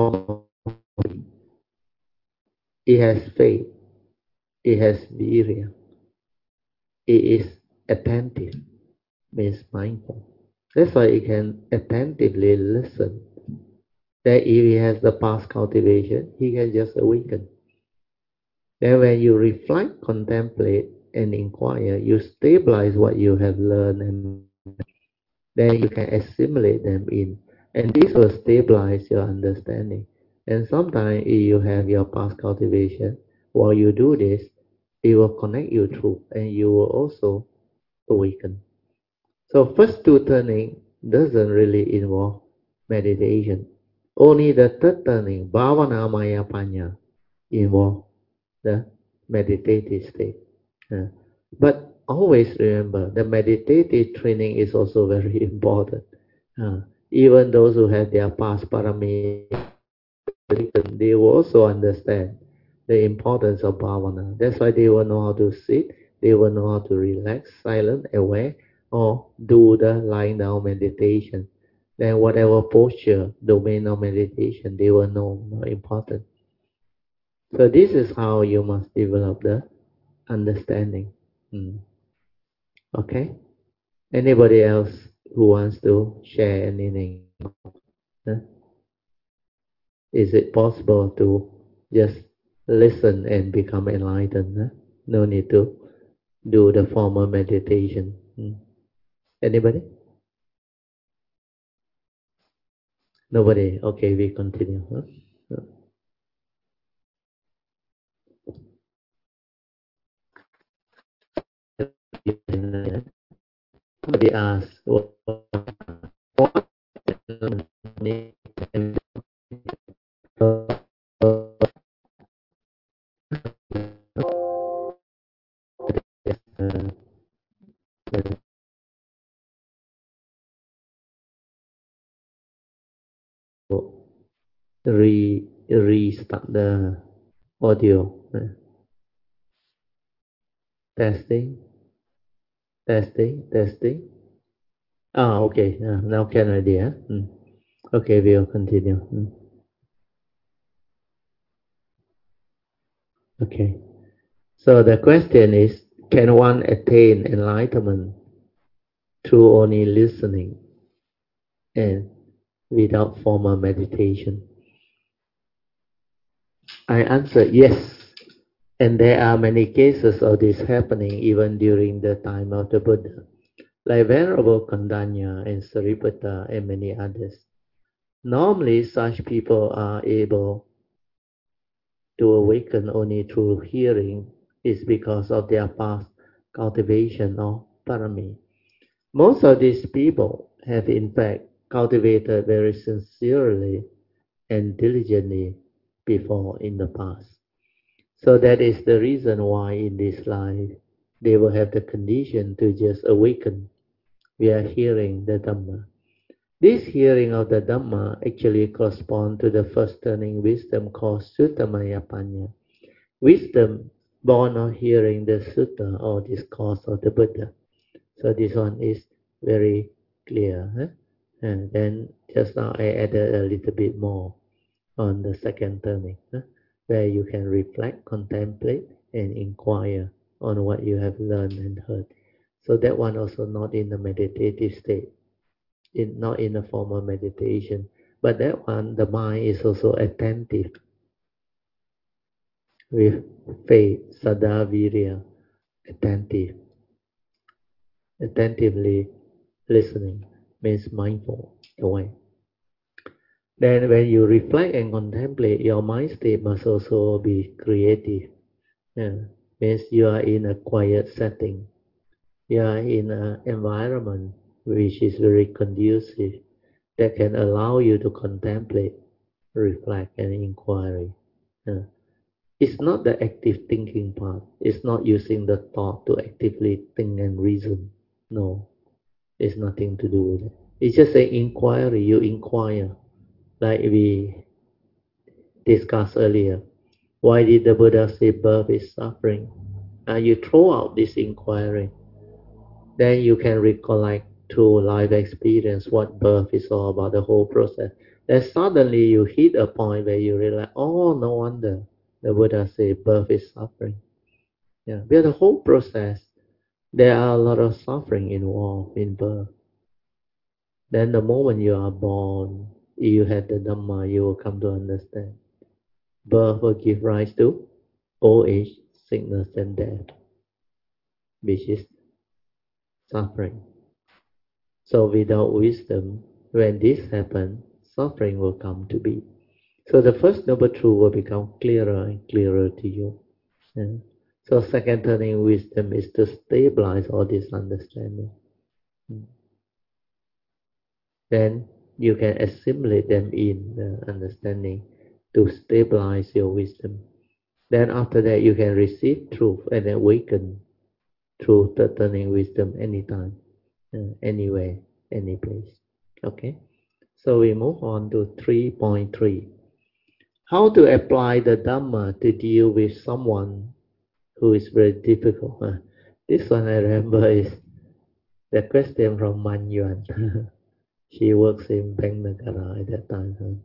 it has faith, it has virya, it is attentive, means mindful. That's why it can attentively listen. That if he has the past cultivation, he can just awaken. Then when you reflect, contemplate, and inquire, you stabilize what you have learned and then you can assimilate them in. And this will stabilize your understanding. And sometimes if you have your past cultivation, while you do this, it will connect you through and you will also awaken. So first two turning doesn't really involve meditation. Only the third turning, Bhavana Maya Panya, involve the meditative state. Uh, but always remember, the meditative training is also very important. Uh, even those who have their past parami, they will also understand the importance of bhavana. That's why they will know how to sit, they will know how to relax, silent, aware, or do the lying down meditation. Then whatever posture, domain of meditation, they will know more important. So this is how you must develop the understanding. Mm. Okay? Anybody else who wants to share anything? Huh? Is it possible to just listen and become enlightened? Huh? No need to do the formal meditation. Mm. Anybody? Nobody? Okay, we continue. Huh? Somebody asks, what re restart the audio uh, testing. Testing, testing. Ah, okay. Uh, now can idea. Mm. Okay, we'll continue. Mm. Okay. So the question is, can one attain enlightenment through only listening and without formal meditation? I answer yes. And there are many cases of this happening even during the time of the Buddha, like Venerable Kondanya and Sariputta and many others. Normally, such people are able to awaken only through hearing is because of their past cultivation of parami. Most of these people have in fact cultivated very sincerely and diligently before in the past. So that is the reason why in this life they will have the condition to just awaken via hearing the Dhamma. This hearing of the Dhamma actually corresponds to the first turning wisdom called Suttamaya Panya. Wisdom born of hearing the sutta or discourse of the Buddha. So this one is very clear. Huh? And then just now I added a little bit more on the second turning, huh? Where you can reflect, contemplate, and inquire on what you have learned and heard. So that one also not in the meditative state, in, not in a formal meditation. But that one, the mind is also attentive with faith, sada virya, attentive, attentively listening means mindful away. Then when you reflect and contemplate, your mind state must also be creative. Yeah. Means you are in a quiet setting. You are in an environment which is very conducive that can allow you to contemplate, reflect, and inquiry. Yeah. It's not the active thinking part. It's not using the thought to actively think and reason. No, it's nothing to do with it. It's just an inquiry. You inquire, like we discussed earlier. Why did the Buddha say birth is suffering? Uh, you throw out this inquiry, then you can recollect through life experience what birth is all about, the whole process. Then suddenly you hit a point where you realize, oh, no wonder the Buddha said birth is suffering. Yeah, because the whole process, there are a lot of suffering involved in birth. Then the moment you are born, you have the Dhamma, you will come to understand. Birth will give rise to old age, sickness, and death, which is suffering. So without wisdom, when this happens, suffering will come to be. So the first noble truth will become clearer and clearer to you. Yeah. So second turning wisdom is to stabilize all this understanding. Then you can assimilate them in the understanding to stabilize your wisdom. Then after that you can receive truth and awaken through the turning wisdom anytime, uh, anywhere, any place. Okay? So we move on to three point three. How to apply the Dhamma to deal with someone who is very difficult. Huh? This one I remember is the question from Man Yuan. She works in Bangalore at that time. Huh?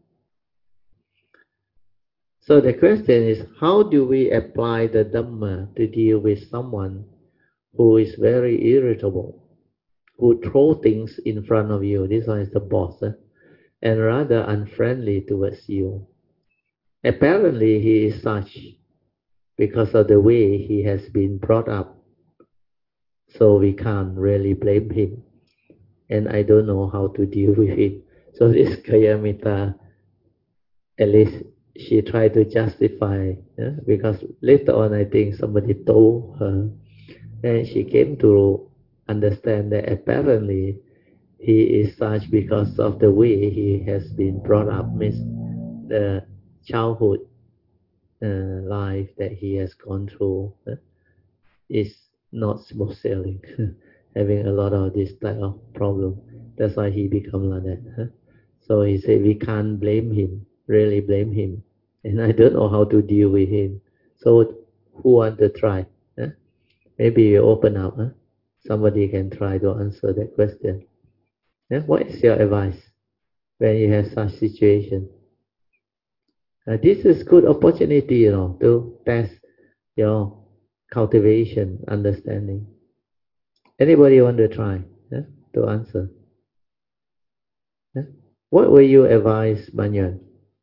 So the question is, how do we apply the Dhamma to deal with someone who is very irritable, who throw things in front of you? This one is the boss. Huh? And rather unfriendly towards you. Apparently he is such because of the way he has been brought up. So we can't really blame him. And I don't know how to deal with it. So this Kayamita, at least she tried to justify, yeah? Because later on I think somebody told her, and she came to understand that apparently he is such because of the way he has been brought up, means the childhood uh, life that he has gone through uh, is not smooth sailing, having a lot of this type of problem. That's why he become like that. Huh? So he said we can't blame him, really blame him, and I don't know how to deal with him. So who want to try? Huh? Maybe you open up. Huh? somebody can try to answer that question. Yeah? What is your advice when you have such situation? Uh, this is good opportunity, you know, to test your cultivation, understanding. Anybody want to try yeah, to answer? Yeah? What will you advise, Banyan?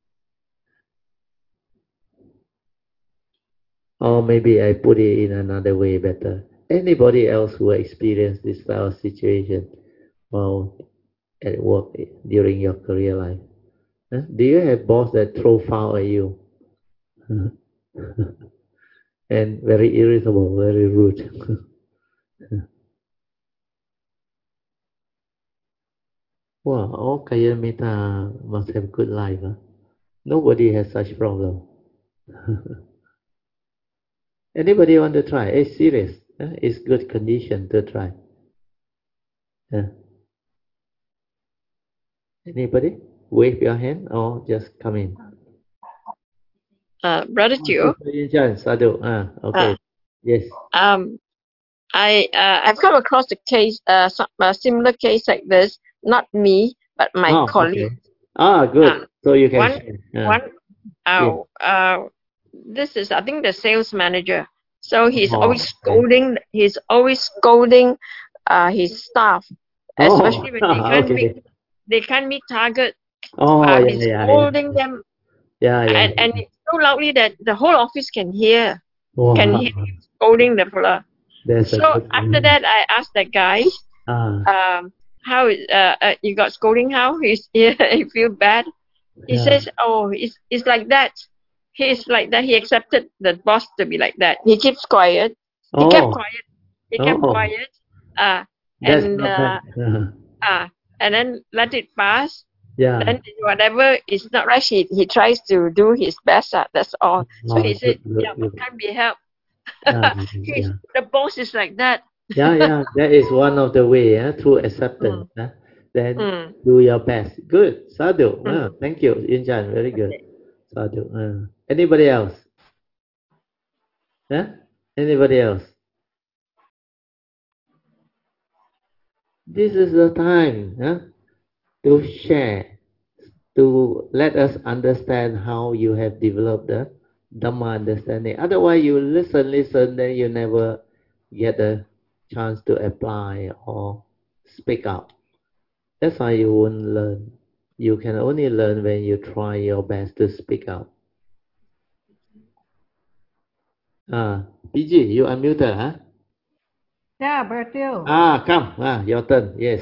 Or maybe I put it in another way better. Anybody else who experienced this style of situation while at work during your career life? Huh? Do you have boss that throw foul at you? And very irritable, very rude. Wow, all Kayamita must have good life. Huh? Nobody has such problem. Anybody want to try? It's serious. Huh? It's good condition to try. Huh? Anybody? Wave your hand or just come in. Uh, Brother Teo. Sadhu. Ah, okay. Uh, yes. Um, I uh, I've come across a case, uh, some, a similar case like this. Not me, but my Oh, colleague. okay. Ah, good. Uh, so you can one, share. Ah, one. Uh, yes. uh, this is I think the sales manager. So he's Oh, always okay. scolding. He's always scolding uh, his staff, Oh, especially when they can't okay. meet they can't meet target. Oh, Uh, yeah, he's yeah, yeah. scolding them, Yeah, yeah. and, and it's so loudly that the whole office can hear. Can Wow. hear him scolding the fella. That's a So good after one. that, I asked that guy, Ah, um, how is uh, uh you got scolding? How he's he feel bad? He yeah. says, oh, it's it's like that. He's like that. He accepted the boss to be like that. He keeps quiet. He kept Oh, quiet. He kept oh, quiet. Uh, that's and not uh, bad. uh, and then let it pass. Yeah. Then whatever is not right, he he tries to do his best. Uh, that's all. So Oh, he said, good, good, yeah, but good. can't be helped. Ah, He's, yeah. the boss is like that. Yeah, yeah. That is one of the way, yeah, through acceptance. Mm, Yeah. Then mm, do your best. Good. Sadhu. Ah, mm. thank you, Injan. Very good. Sadhu. Ah. Anybody else? Yeah? Anybody else? This is the time huh, to share, to let us understand how you have developed the Dhamma understanding. Otherwise, you listen, listen, then you never get a chance to apply or speak up. That's why you won't learn. You can only learn when you try your best to speak out. Ah, P G, you unmuted, huh? Yeah, Bertil. Ah, come. Ah, your turn. Yes.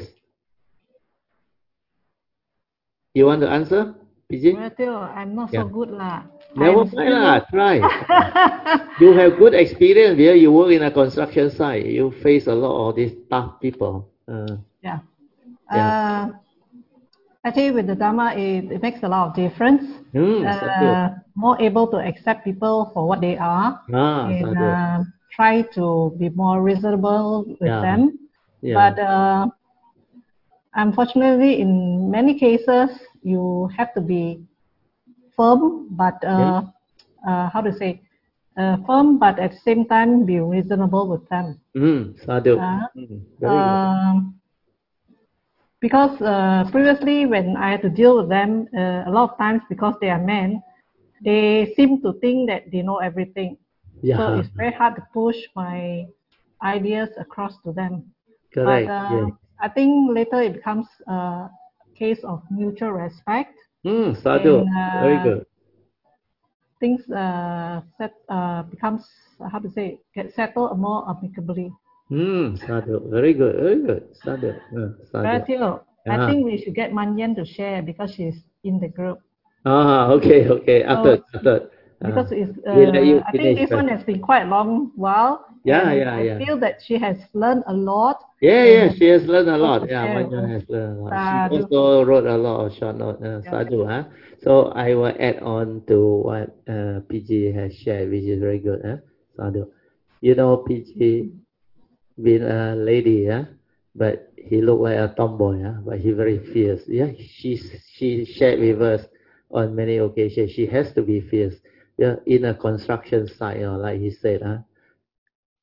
You want to answer, P G? Bertil, I'm not Yeah. so good lah. Never I'm mind still... lah, try. You have good experience here. You work in a construction site. You face a lot of these tough people. Uh, yeah. yeah. Uh, actually, with the Dharma, it, it makes a lot of difference. Hmm, uh, more able to accept people for what they are, ah, and uh, try to be more reasonable with yeah. them. Yeah. But uh, unfortunately, in many cases, you have to be firm, but uh, yeah. uh, how to say, uh, firm, but at the same time be reasonable with them. Mm, sadhu. Uh, mm, very um, good. Because uh, previously, when I had to deal with them, uh, a lot of times because they are men, they seem to think that they know everything. Yeah. So it's very hard to push my ideas across to them. Correct. But uh, yes. I think later it becomes a case of mutual respect. Mm, sadhu. And, uh, very good. Things uh, set, uh, becomes, how to say, get settled more amicably. Hmm, sadhu. Very good. Very good. Sadhu. Uh, sadhu. Bertil, uh-huh. I think we should get Manyan to share because she's in the group. Ah, okay, okay. After, so, after. Because uh, it's, uh, we'll let you I think this first. one has been quite a long while. Yeah, and yeah, I yeah. feel that she has learned a lot. Yeah, yeah, she has learned a lot. Yeah, share Manyan has learned a lot. Sadhu. She also wrote a lot of short notes. Uh, Yeah. Sadhu, huh? So I will add on to what uh, P G has shared, which is very good. Huh? Sadhu. You know, P G been a lady, yeah, but he looked like a tomboy, yeah, but he very fierce. Yeah, she she shared with us on many occasions. She has to be fierce. Yeah, in a construction site, you know, like he said, huh?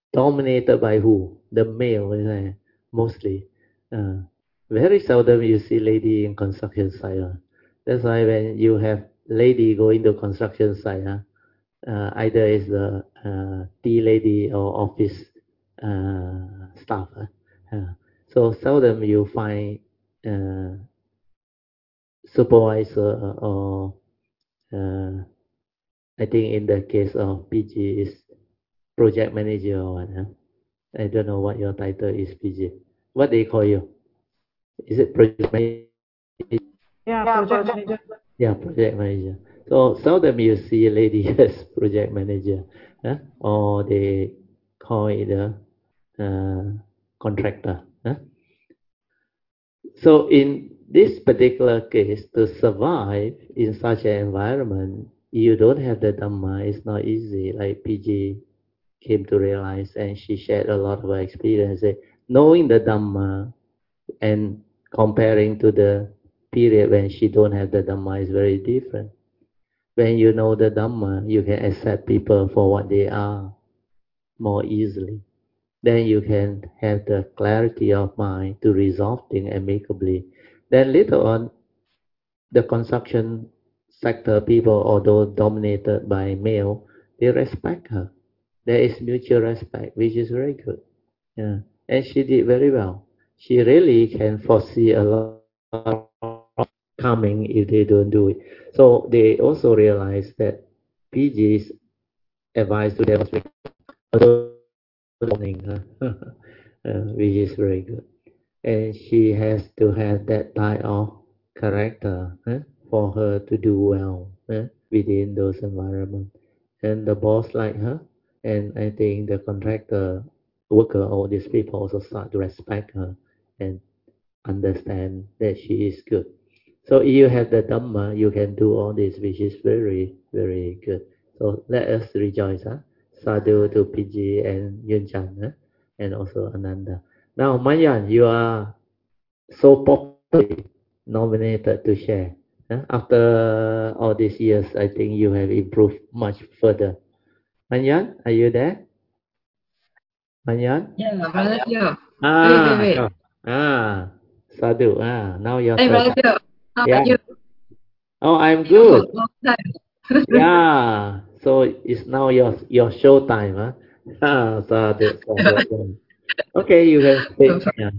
dominated by who? The male, isn't it? Mostly. Uh, very seldom you see lady in construction site. Uh. That's why when you have lady go into construction site, uh, uh, either is the uh, tea lady or office uh, staff. Uh. Uh, so seldom you find uh, supervisor or uh, I think in the case of P G is project manager or what. Huh? I don't know what your title is, P G. What they call you? Is it project manager? Yeah, project manager. Yeah, project manager. So seldom you see a lady as project manager, huh? Or they call it a uh, contractor. Huh? So in this particular case, to survive in such an environment, you don't have the Dhamma. It's not easy. Like P G came to realize, and she shared a lot of her experience. Knowing the Dhamma and comparing to the period when she don't have the Dhamma is very different. When you know the Dhamma, you can accept people for what they are more easily. Then you can have the clarity of mind to resolve things amicably. Then later on, the construction sector people, although dominated by male, they respect her. There is mutual respect, which is very good. Yeah. And she did very well. She really can foresee a lot coming if they don't do it. So they also realize that P G's advice to them was although uh, which is very good. And she has to have that type of character uh, for her to do well uh, within those environments. And the boss like her, and I think the contractor, worker, all these people also start to respect her and understand that she is good. So if you have the Dhamma, you can do all this, which is very, very good. So let us rejoice. Huh? Sadhu to P G and Yun Chan, huh? And also Ananda. Now, Mayan, you are so popularly nominated to share. Huh? After all these years, I think you have improved much further. Manyan, are you there? Manyan? Yeah, brother Teo. Wait, Ah, wait, wait. come. Ah, Sadhu. Ah, now your Hey, turn. brother Teo. How Yeah. are you? Oh, I'm You for good. a long time. Yeah. So it's now your your show time, huh? Ah, Sadhu, Sadhu. Okay, you can speak. Yeah.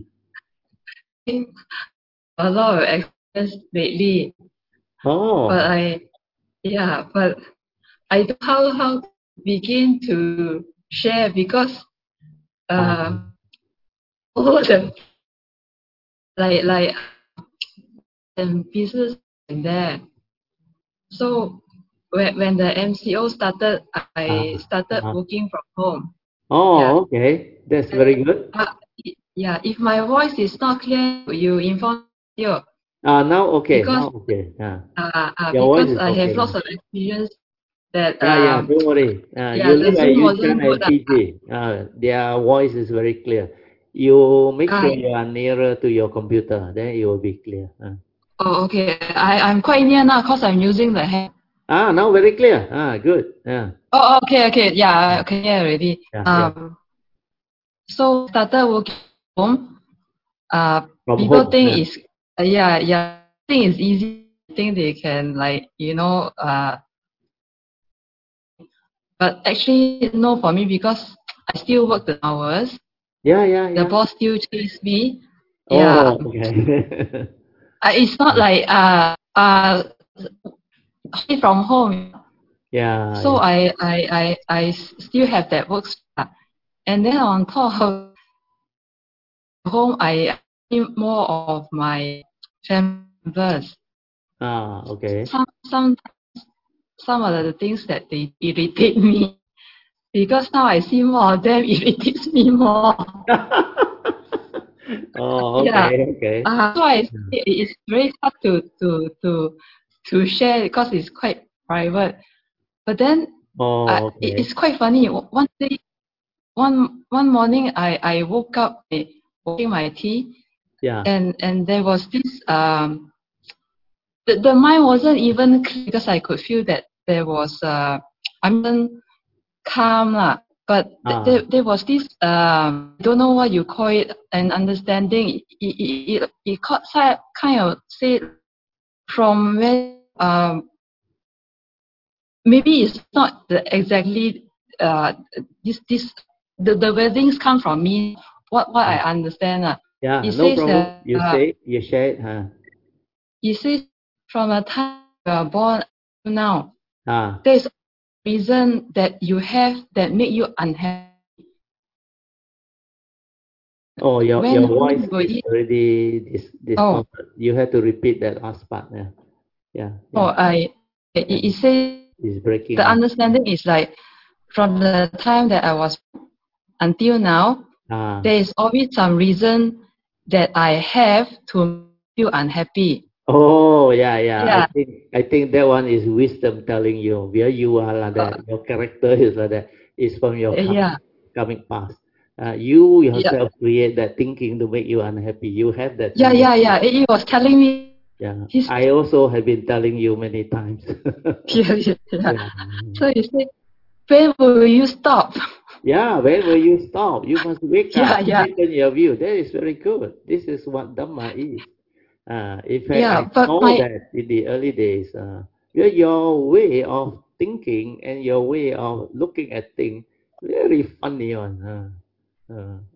A lot of experience lately, Oh. but I, yeah, but I don't know how how to begin to share because uh, all the like like and pieces in there. So when when the M C O started, I Ah, started ah. working from home. Oh, Yeah. okay. That's very good. Uh, yeah, if my voice is not clear, you inform you. Ah, now okay. Because Now okay. Yeah. uh, uh, Your voice because is I have okay. lots of experience that Yeah, yeah. um Don't worry. Uh, yeah, you the look at Zoom Yun Chan wasn't and good. Uh, P G. Uh, their voice is very clear. You make sure uh, you are nearer to your computer. Then it will be clear. Uh. oh, okay. I I'm quite near now because I'm using the hand. Ah, now very clear. Ah, good. Yeah. Oh, okay, okay. Yeah, okay, yeah, already. Yeah, yeah. Um, so started working home. Uh, From people home. think Yeah. is uh, yeah, yeah. Think it's easy. Think they can like you know uh. But actually, no for me because I still work the hours. Yeah, yeah, The yeah. boss still chase me. Yeah. Oh, okay. Uh, it's not like uh uh from home. Yeah, So yeah. I I I I s- still have that work start. And then on top of home, I think more of my family members. Ah, okay. Some some some of the things that they irritate me because now I see more of them irritates me more. Oh, Yeah. okay, okay. Uh, so I it is very hard to to to to share because it's quite private. But then uh, Oh, it, okay. it's quite funny. One day, one one morning, I I woke up, eh, watching my tea, Yeah. and and there was this um the, the mind wasn't even clear because I could feel that there was uh I'm calm lah. but th- Ah. there, there was this, um, I don't know what you call it, an understanding. It, it, it, it caught, kind of said from where, um, maybe it's not the exactly uh, this this the, the weddings come from me. What what I understand. Uh, Yeah, it no says problem. that You uh, say, you share it, huh? it says from the time you are born to now, Ah. there's a reason that you have that make you unhappy. Oh, your When your voice will is it, already dis oh distorted. You have to repeat that last part. Yeah, yeah, oh yeah. I it, yeah. it says It's breaking the up. understanding is like from the time that I was until now, Ah. there is always some reason that I have to feel unhappy. Oh, yeah, yeah. I Yeah, think I think that one is wisdom telling you where you are like uh, that. Your character is like that. It's from your yeah, coming coming past. Uh, you yeah, yourself create that thinking to make you unhappy. You have that yeah, yeah, tendency. yeah. It, it was telling me Yeah. his I also have been telling you many times. yeah, yeah. Yeah. So you say, when will you stop? Yeah, when will you stop? You must wake Yeah, up, yeah, awaken your view. That is very good. This is what Dhamma is. Uh, in fact, yeah. I But saw my that in the early days. Uh, your, your way of thinking and your way of looking at things, very funny one. Uh,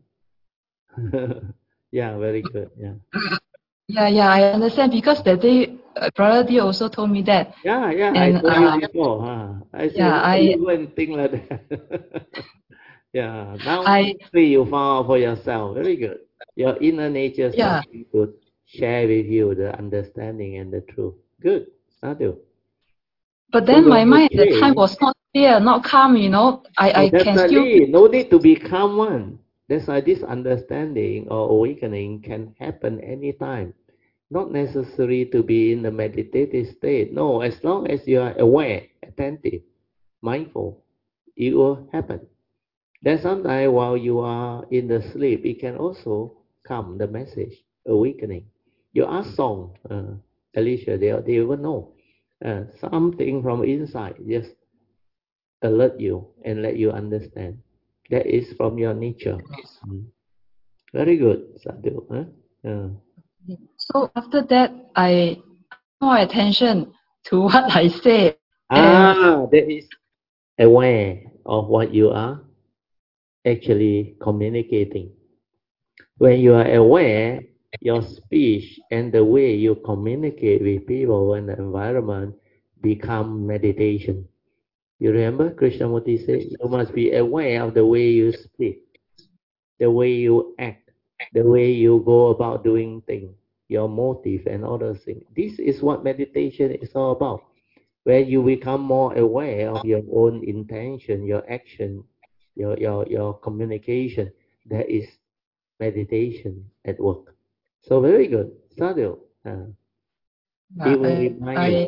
uh. Yeah, very good. Yeah. yeah, yeah. I understand because that day, uh, brother D also told me that, Yeah, yeah, I and told you uh, before. Huh? I say, yeah, why I, you go and think like that? Yeah, now I, actually you found out for yourself. Very good. Your inner nature yeah. starting to share with you the understanding and the truth. Good. Sadhu. But So then my when you mind at the time change, was not clear, not calm. You know, I, oh, I can still. definitely, no need to become one. That's why this understanding or awakening can happen anytime. Not necessary to be in the meditative state. No, as long as you are aware, attentive, mindful, it will happen. Then sometimes while you are in the sleep, it can also come the message, awakening. You ask song, uh, Alicia, they, they will know. Uh, something from inside just alert you and let you understand. That is from your nature. Mm. Very good, Sadhu. Huh? Uh, So after that, I pay more attention to what I say, and ah, that is aware of what you are actually communicating. When you are aware, your speech and the way you communicate with people and the environment become meditation. You remember Krishnamurti said, you must be aware of the way you speak, the way you act, the way you go about doing things, your motive and all those things. This is what meditation is all about. Where you become more aware of your own intention, your action, your your your communication. That is meditation at work. So very good. Sadhu. Uh, it uh, will I, remind you. I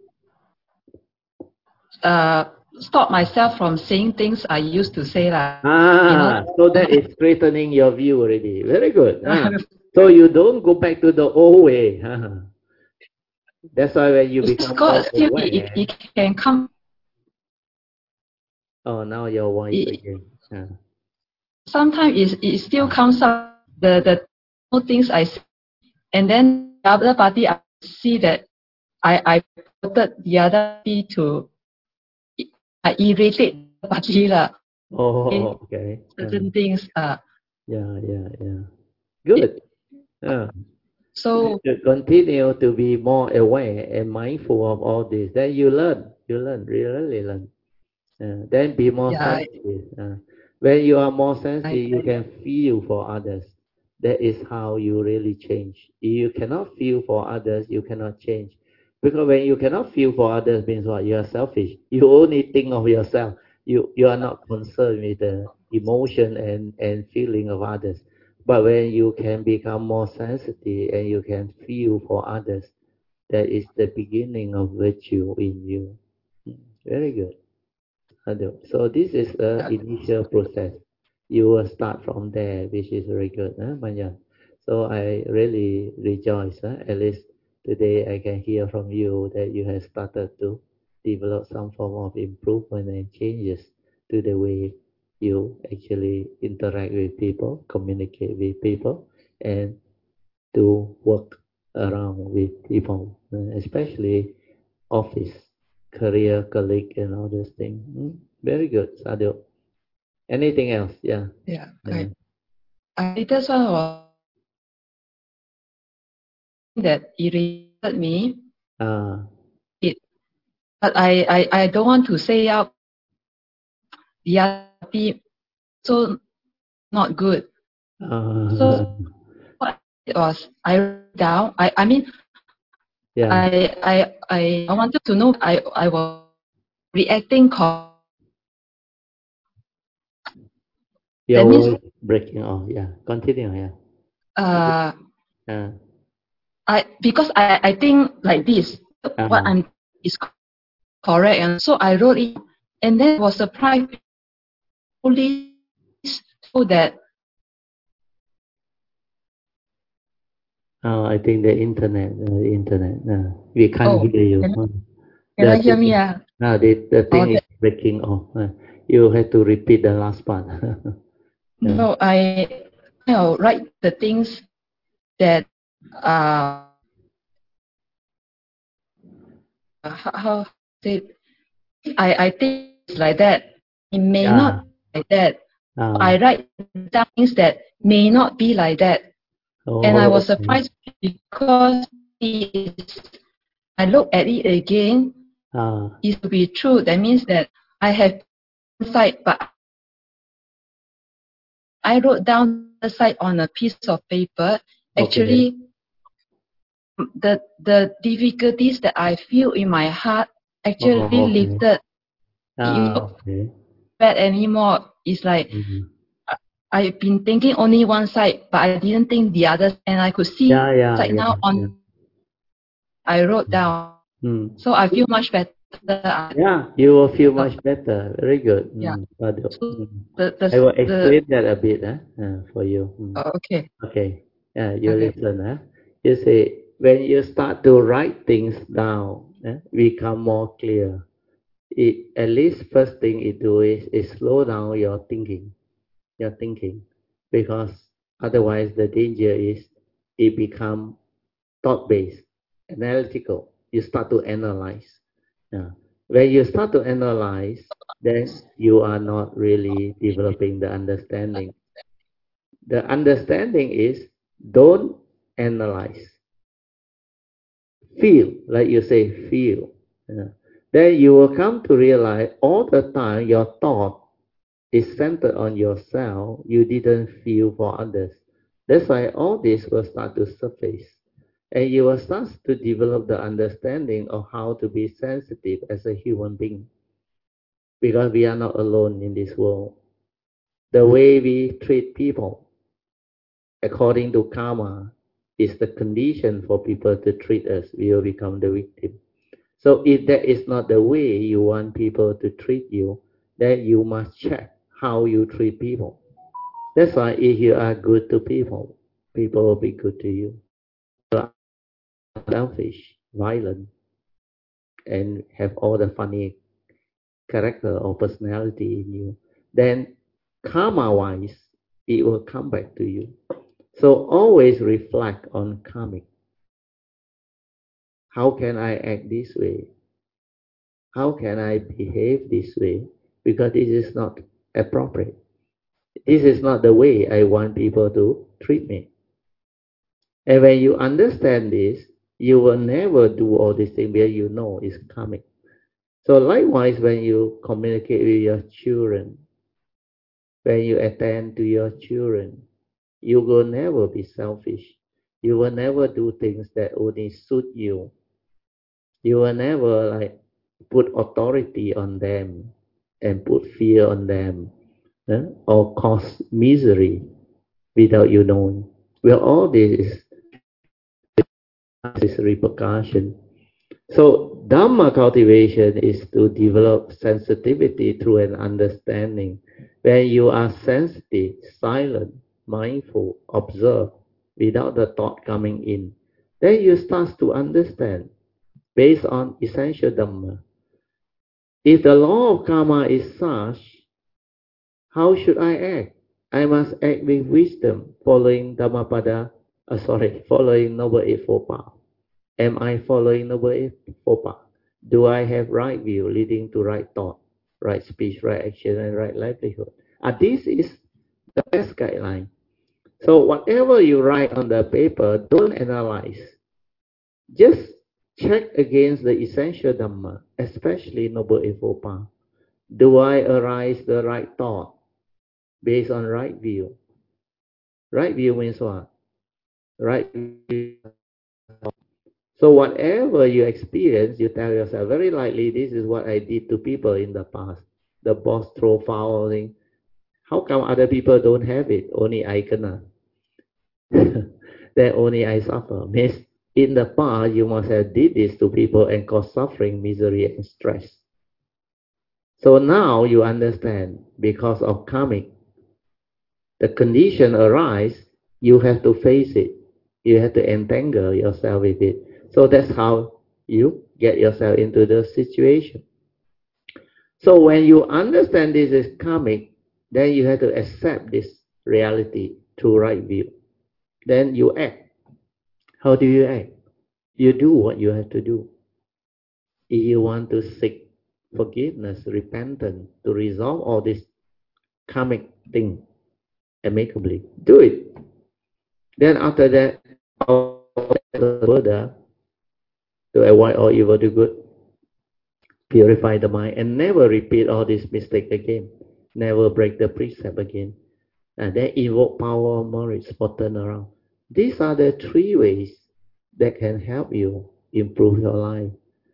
uh, stop myself from saying things I used to say, lah. You know. Ah, so that is straightening your view already. Very good. Ah. So you don't go back to the old way. Ah. That's why when you It's become God more still it, aware. it can come. Oh, now your voice It, again. Ah. sometimes it, it still comes up the the small things I say, and then the other party I see that I I put the other party to I irritate the party lah. Oh, okay. Ah. Certain things uh Yeah, yeah, yeah. it, Good. Ah. so To continue to be more aware and mindful of all this, then you learn. You learn, really learn. Uh, then be more yeah I, sensitive. Uh, when you are more I, sensitive, you can feel for others. That is how you really change. If you cannot feel for others, you cannot change. Because when you cannot feel for others, means what? You are selfish. You only think of yourself. You you are not concerned with the emotion and, and feeling of others. But when you can become more sensitive and you can feel for others, that is the beginning of virtue in you. Very good. Hello. So this is the initial process. You will start from there, which is very good, huh, Manya? So I really rejoice. Huh? At least today I can hear from you that you have started to develop some form of improvement and changes to the way you actually interact with people, communicate with people, and to work around with people, uh, especially office, career, colleague, and all those things. Mm, very good, Sadio. Anything else? Yeah. Yeah. Yeah. I, I that's one was that irritated me. Uh, It, but I, I, I don't want to say out the other party so not good. uh, So what it was I wrote down. I, I mean yeah. I, I I I wanted to know I I was reacting co- Your that means voice breaking off. Yeah. Continue. Yeah. uh Uh, I because I, I think like this what uh, I'm is correct, and so I wrote it, and then I was surprised police so that uh, I think the internet, uh, the internet. Uh, we can't oh hear you. can, Uh, can I the hear me? thing, Uh, uh, the, the or thing is that, breaking off. Uh, you have to repeat the last part. Yeah. no I you know write the things that uh how, how say I I think it's like that. It may Yeah. not be like that. Uh, I write down things that may not be like that. And I oh, was okay. surprised because it is, I look at it again, Uh, it to be true. That means that I have side, but I wrote down the side on a piece of paper. okay. Actually, the the difficulties that I feel in my heart actually Oh, okay. lifted. It Ah, not okay. bad anymore. It's like Mhm. I've been thinking only one side, but I didn't think the other, and I could see Yeah, yeah, right yeah, now yeah. on I wrote down, Mm. so I feel much better. I, Yeah, you will feel uh, much better. Very good. yeah. Mm. Sadio. So Mm. the the I will the explain that a bit huh, uh, for you. Mm. oh, okay, Okay. Yeah, you okay, listen. Huh? You say, when you start to write things down, eh, become more clear. It, at least first thing it do is, is slow down your thinking, your thinking, because otherwise the danger is it become thought-based, analytical. You start to analyze. Yeah. When you start to analyze, then you are not really developing the understanding. The understanding is, don't analyze. Feel, like you say, feel. Yeah. Then you will come to realize all the time your thought is centered on yourself. You didn't feel for others. That's why all this will start to surface. And you will start to develop the understanding of how to be sensitive as a human being. Because we are not alone in this world. The way we treat people, according to karma, is the condition for people to treat us. We will become the victim. So if that is not the way you want people to treat you, then you must check how you treat people. That's why if you are good to people, people will be good to you. You are selfish, violent, and have all the funny character or personality in you, then karma-wise, it will come back to you. So always reflect on karmic. How can I act this way? How can I behave this way? Because this is not appropriate. This is not the way I want people to treat me. And when you understand this, you will never do all these things where you know it's coming. So likewise, when you communicate with your children, when you attend to your children, you will never be selfish. You will never do things that only suit you. You will never like put authority on them and put fear on them, eh? Or cause misery without you knowing. Well, all this is repercussion. So Dhamma cultivation is to develop sensitivity through an understanding. When you are sensitive, silent, mindful, observe without the thought coming in, then you start to understand based on essential Dhamma. If the law of karma is such, How should I act? I must act with wisdom, following Dhammapada, uh, sorry, following Noble Eightfold Path. Am I following Noble Eightfold Path? Do I have right view leading to right thought, right speech, right action, and right livelihood? Uh, this is the best guideline. So whatever you write on the paper, don't analyze. Just check against the essential Dhamma, especially Noble Eightfold Path. Do I arise the right thought based on right view? Right view means what? Right view. So whatever you experience, you tell yourself, very likely this is what I did to people in the past. The boss throw foul thing. How come other people don't have it? Only I kena. Then only I suffer. Means in the past, you must have did this to people and caused suffering, misery, and stress. So now you understand, because of karmic, the condition arise, you have to face it. You have to entangle yourself with it. So that's how you get yourself into the situation. So when you understand this is karmic, then you have to accept this reality through right view. Then you act. How do you act? You do what you have to do. If you want to seek forgiveness, repentance, to resolve all this karmic thing amicably, do it. Then after that, the Buddha, to avoid all evil, do good, purify the mind, and never repeat all this mistake again. Never break the precept again. And then invoke power of merit for turnaround. These are the three ways that can help you improve your life,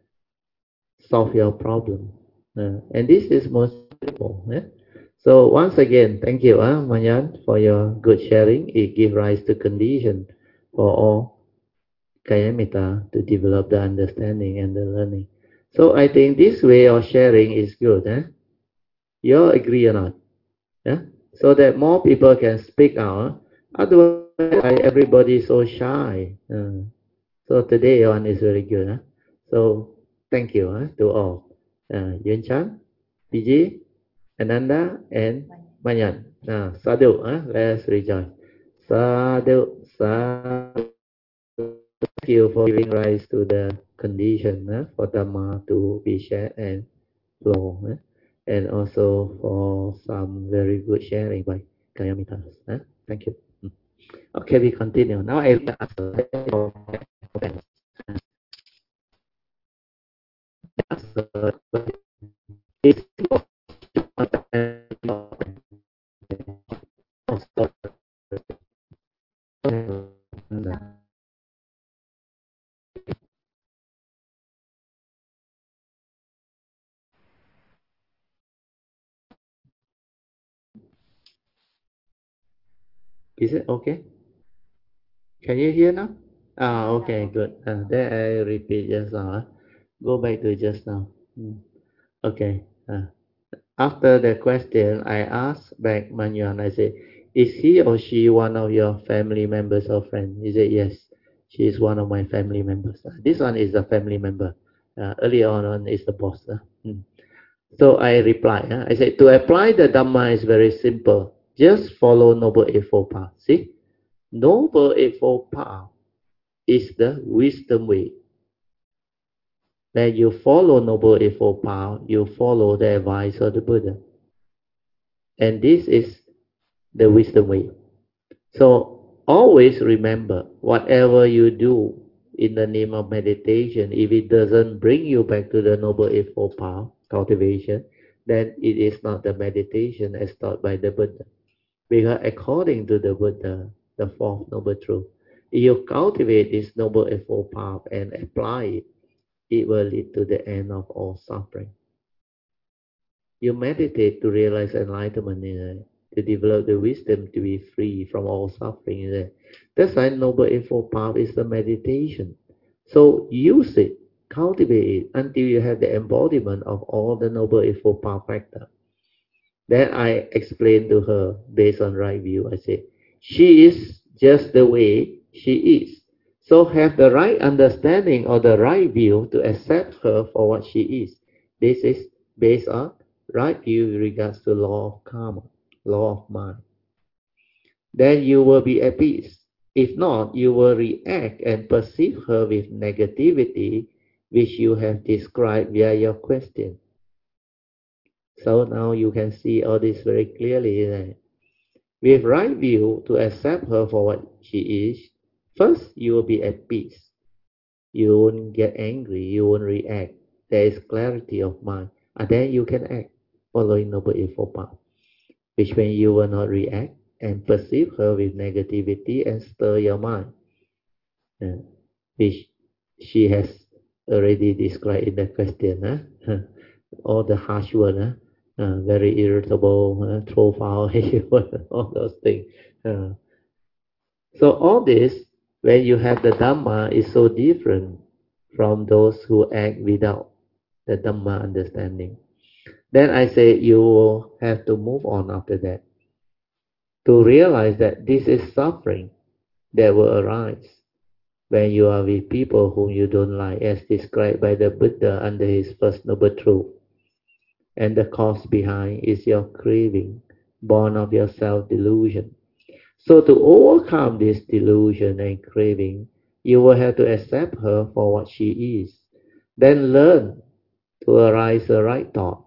solve your problem. Uh, and this is most simple. Eh? So once again, thank you, uh, Manyan, for your good sharing. It gives rise to condition for all Kayamita to develop the understanding and the learning. So I think this way of sharing is good. Eh? You all agree or not? Yeah? So that more people can speak out. Otherwise, everybody is so shy. Uh, so today one is very good. Huh? So thank you uh, to all. Uh, Yuen Chan, P G, Ananda, and Manyan. Uh, sadhu, uh, let's rejoice. Sadhu, sadhu. Thank you for giving rise to the condition uh, for Dhamma to be shared and flow. Uh, and also for some very good sharing by Kayamita. Uh, thank you. Okay, we continue. Now I will ask for Is it okay? Can you hear now? Ah, okay, good. Uh, then I repeat just now. Uh. Go back to just now. Mm. Okay. Uh, after the question, I asked back Manyan, I said, is he or she one of your family members or friends? He said, yes, she is one of my family members. Uh, this one is a family member. Uh, earlier on, on is the boss. Uh. Mm. So I replied, uh, I said, to apply the Dhamma is very simple. Just follow Noble Eightfold Path. See? Noble Eightfold Path is the wisdom way. When you follow Noble Eightfold Path, you follow the advice of the Buddha. And this is the wisdom way. So always remember, whatever you do in the name of meditation, if it doesn't bring you back to the Noble Eightfold Path, cultivation, then it is not the meditation as taught by the Buddha. Because according to the Buddha, the fourth noble truth, if you cultivate this Noble Eightfold Path and apply it, it will lead to the end of all suffering. You meditate to realize enlightenment, in it, to develop the wisdom to be free from all suffering. In it. That's why Noble Eightfold Path is the meditation. So use it, cultivate it until you have the embodiment of all the Noble Eightfold Path factors. Then I explained to her based on right view. I said, she is just the way she is. So have the right understanding or the right view to accept her for what she is. This is based on right view with regards to law of karma. law of mind. Then you will be at peace. If not, you will react and perceive her with negativity, which you have described via your question. So now you can see all this very clearly. Right? With right view, to accept her for what she is, first you will be at peace. You won't get angry, you won't react. There is clarity of mind. And then you can act, following Noble Eightfold Path, which means you will not react and perceive her with negativity and stir your mind, uh, which she has already described in the question. Huh? All the harsh words, huh? uh, very irritable, uh, throw foul, all those things. Uh, so all this, when you have the Dhamma, is so different from those who act without the Dhamma understanding. Then I say you will have to move on after that, to realize that this is suffering that will arise when you are with people whom you don't like, as described by the Buddha under his First Noble Truth. And the cause behind is your craving, born of your self-delusion. So to overcome this delusion and craving, you will have to accept her for what she is. Then learn to arise a right thought,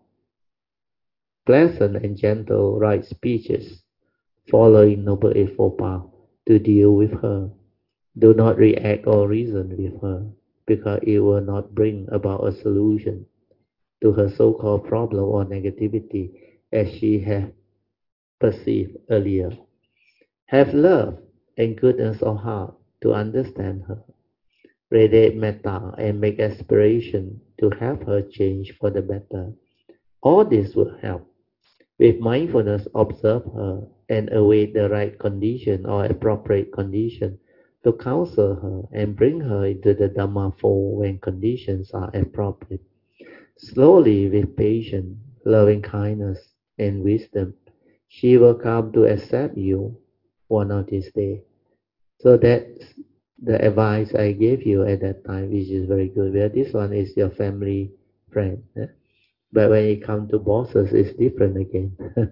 pleasant and gentle right speeches, following Noble Eightfold Path to deal with her. Do not react or reason with her, because it will not bring about a solution to her so-called problem or negativity as she had perceived earlier. Have love and goodness of heart to understand her. Radiate metta and make aspiration to help her change for the better. All this will help. With mindfulness, observe her and await the right condition or appropriate condition to counsel her and bring her into the Dhamma fold when conditions are appropriate. Slowly, with patience, loving kindness, and wisdom, she will come to accept you one of these days. So that's the advice I gave you at that time, which is very good. Well, this one is your family friend. Eh? But when it comes to bosses, it's different again.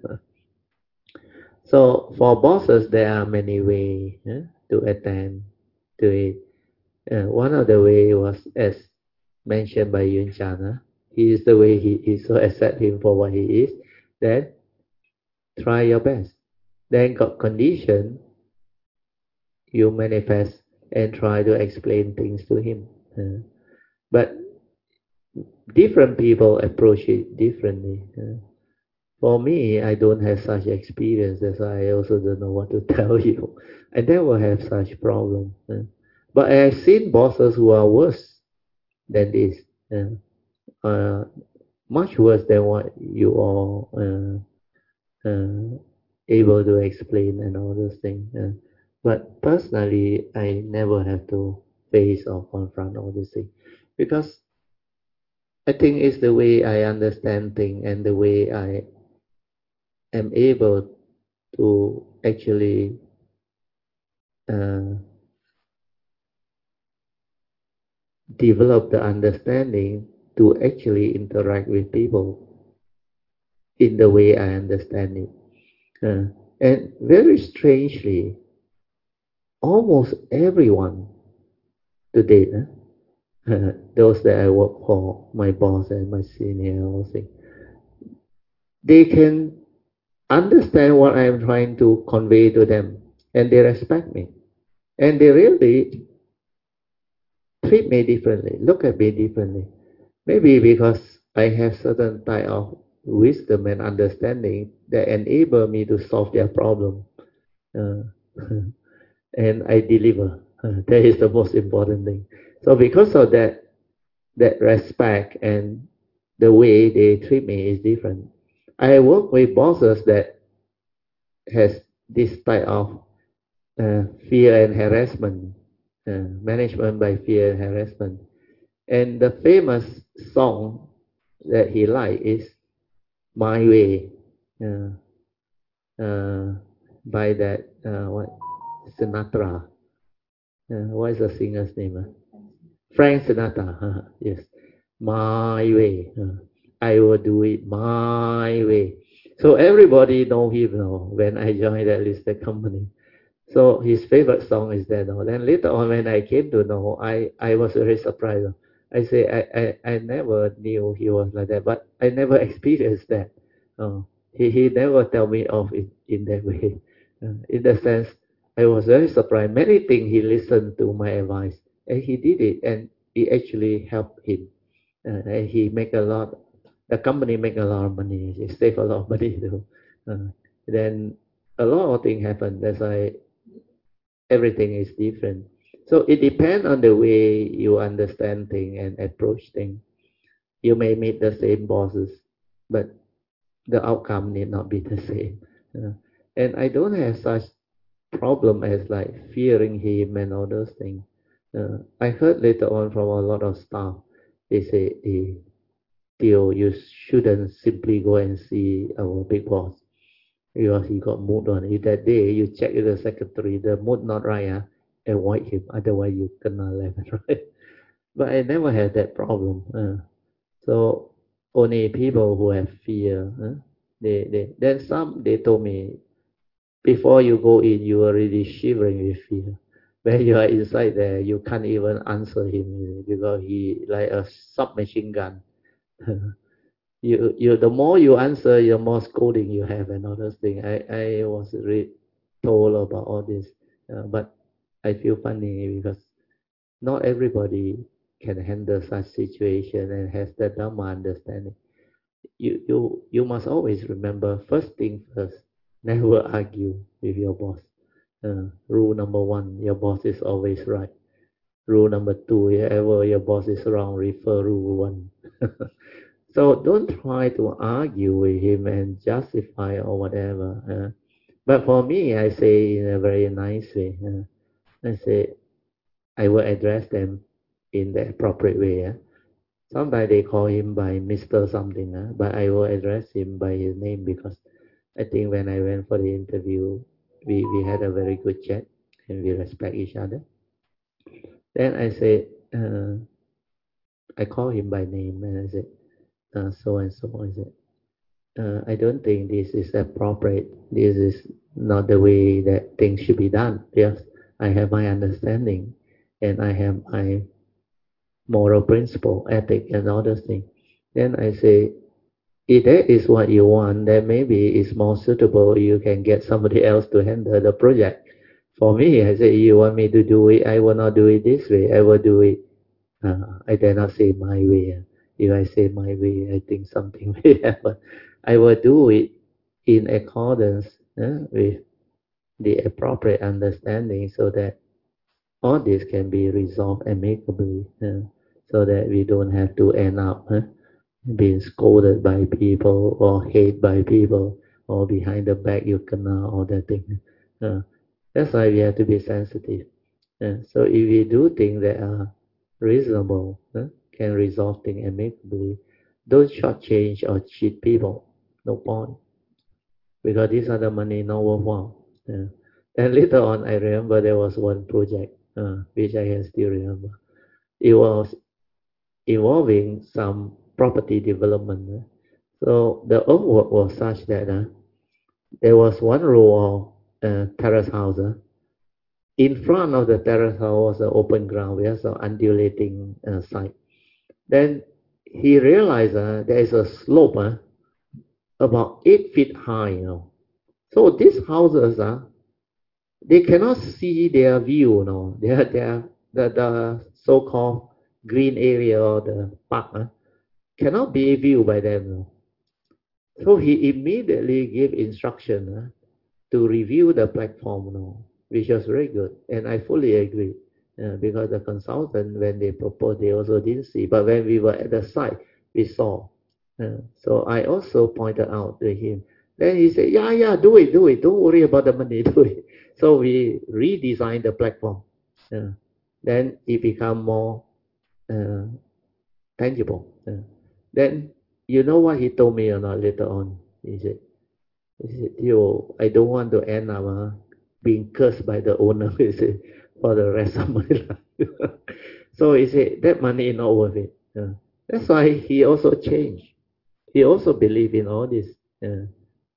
So for bosses, there are many ways eh, to attend to it. Uh, one of the way was, as mentioned by Yun Chan, eh? He is the way he is, so accept him for what he is. Then try your best. Then got condition, you manifest and try to explain things to him. Uh, but different people approach it differently. Uh, for me, I don't have such experiences. I also don't know what to tell you. I never have such problem. Uh, but I have seen bosses who are worse than this. Uh, uh, much worse than what you are uh, uh, able to explain and all those things. Uh, but personally, I never have to face or confront all these things, because I think it's the way I understand things and the way I am able to actually uh, develop the understanding to actually interact with people in the way I understand it. Uh, and very strangely, almost everyone today, uh, those that I work for, my boss and my senior, all things, they can understand what I am trying to convey to them, and they respect me, and they really treat me differently, look at me differently. Maybe because I have certain type of wisdom and understanding that enable me to solve their problem, uh, and I deliver. Uh, that is the most important thing. So because of that, that respect and the way they treat me is different. I work with bosses that has this type of uh, fear and harassment, uh, management by fear and harassment. And the famous song that he liked is My Way, uh, uh, by that, uh, what, Sinatra. Uh, what is the singer's name? Uh? Frank Sinatra, yes. My way. Uh, I will do it my way. So everybody know him now when I joined that listed company. So his favorite song is that. Now. Then later on when I came to know, I, I was very surprised. I say I, I, I never knew he was like that, but I never experienced that. Uh, he, he never tell me off in, in that way. Uh, in that sense, I was very surprised. Many things he listened to my advice and he did it and it actually helped him. Uh, and he make a lot, the company make a lot of money. He save a lot of money too. Uh, then a lot of things happen. That's why everything is different. So it depends on the way you understand things and approach things. You may meet the same bosses, but the outcome need not be the same. Uh, and I don't have such problem as like fearing him and all those things. Uh, I heard later on from a lot of staff, they say, hey, Theo, you shouldn't simply go and see our big boss because he got mood on. If that day you check with the secretary, the mood not right, uh, avoid him. Otherwise you cannot left, right? But I never had that problem. Uh, so only people who have fear, uh, they, they then some they told me before you go in, you are already shivering with fear. When you are inside there, you can't even answer him because he like a submachine gun. you you the more you answer, the more scolding you have and all those things. I I was really told about all this, uh, but I feel funny because not everybody can handle such situation and has the Dhamma understanding. You you you must always remember first thing first. Never argue with your boss. Uh, rule number one: your boss is always right. Rule number two: wherever your boss is wrong, refer rule one. So don't try to argue with him and justify or whatever. Uh, but for me, I say in a very nice way. Uh, I say I will address them in the appropriate way. Uh. Sometimes they call him by Mister something, uh, but I will address him by his name because I think when I went for the interview, we, we had a very good chat and we respect each other. Then I said, uh, I call him by name and I said, uh, so and so. I said, uh, I don't think this is appropriate. This is not the way that things should be done. Yes, I have my understanding and I have my moral principle, ethic, and all those things. Then I say, if that is what you want, then maybe it's more suitable. You can get somebody else to handle the project. For me, I say, you want me to do it, I will not do it this way. I will do it. Uh, I dare not say my way. If I say my way, I think something may happen. I will do it in accordance uh, with the appropriate understanding so that all this can be resolved amicably, uh, so that we don't have to end up uh, being scolded by people or hate by people or behind the back you kena all that thing. Uh, that's why we have to be sensitive. Uh, so if we do things that are reasonable, uh, can resolve things amicably, don't shortchange or cheat people. No point. Because these are the money not worthwhile. Uh, and later on, I remember there was one project, uh, which I can still remember. It was involving some property development. Uh. So the earthwork was such that uh, there was one row of uh, terrace house. Uh. In front of the terrace house was an open ground. We have some undulating uh, site. Then he realized uh, there is a slope uh, about eight feet high. You know. So these houses, uh, they cannot see their view. You know. They are, they are the, the so-called green area or the park uh, cannot be viewed by them. You know. So he immediately gave instruction uh, to review the platform, you know, which was very good. And I fully agree uh, because the consultant, when they proposed, they also didn't see. But when we were at the site, we saw. Uh, so I also pointed out to him. Then he said, yeah, yeah, do it, do it. Don't worry about the money, do it. So we redesigned the platform. Uh, then it became more uh, tangible. Uh, then you know what he told me or not later on? He said, he said, yo, I don't want to end up uh, being cursed by the owner he said, for the rest of my life. So he said, that money is not worth it. Uh, that's why he also changed. He also believed in all this. Uh,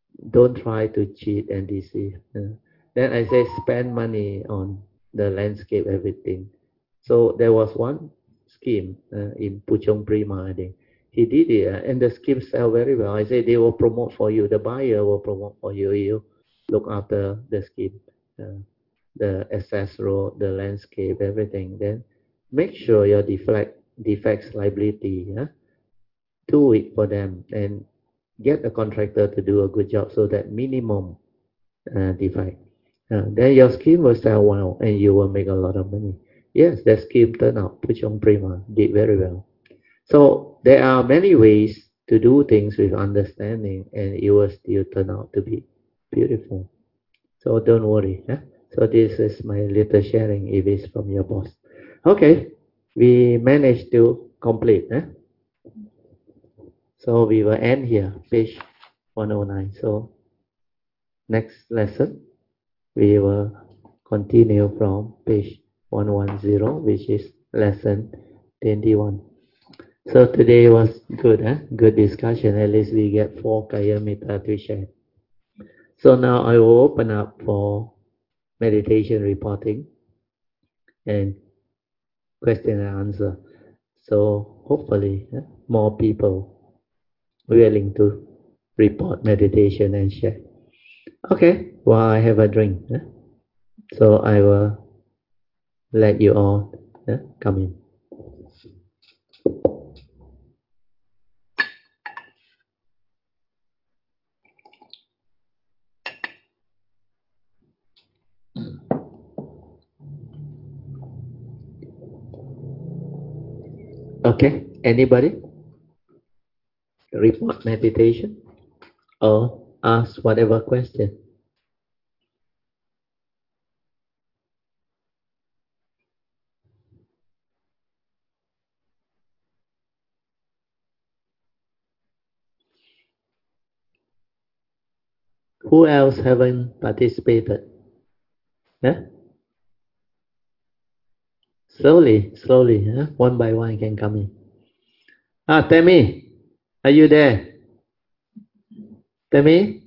don't try to cheat and deceive. Uh, then I say spend money on the landscape, everything. So there was one scheme uh, in Puchong Prima, I think. He did it, uh, and the scheme sell very well. I say they will promote for you. The buyer will promote for you. You look after the scheme, uh, the access road, the landscape, everything. Then make sure your defect defects liability. Yeah? Do it for them and get a contractor to do a good job so that minimum uh, defect. Uh, then your scheme will sell well and you will make a lot of money. Yes, that scheme turned out. Puchong Prima did very well. So there are many ways to do things with understanding and it will still turn out to be beautiful. So don't worry. Yeah? So this is my little sharing if it's from your boss. Okay, we managed to complete. Eh? So we will end here, page one oh nine. So next lesson, we will continue from page one ten, which is lesson twenty-one. So today was good, eh? Good discussion. At least we get four Kaya Metta to share. So now I will open up for meditation reporting and question and answer. So hopefully eh, more people willing to report meditation and share. Okay, well I have a drink. Eh? So I will let you all eh, come in. Okay, anybody? Report meditation or ask whatever question. Who else haven't participated? Yeah? Slowly, slowly, huh? One by one can come in. Ah, Temi, are you there? Temi?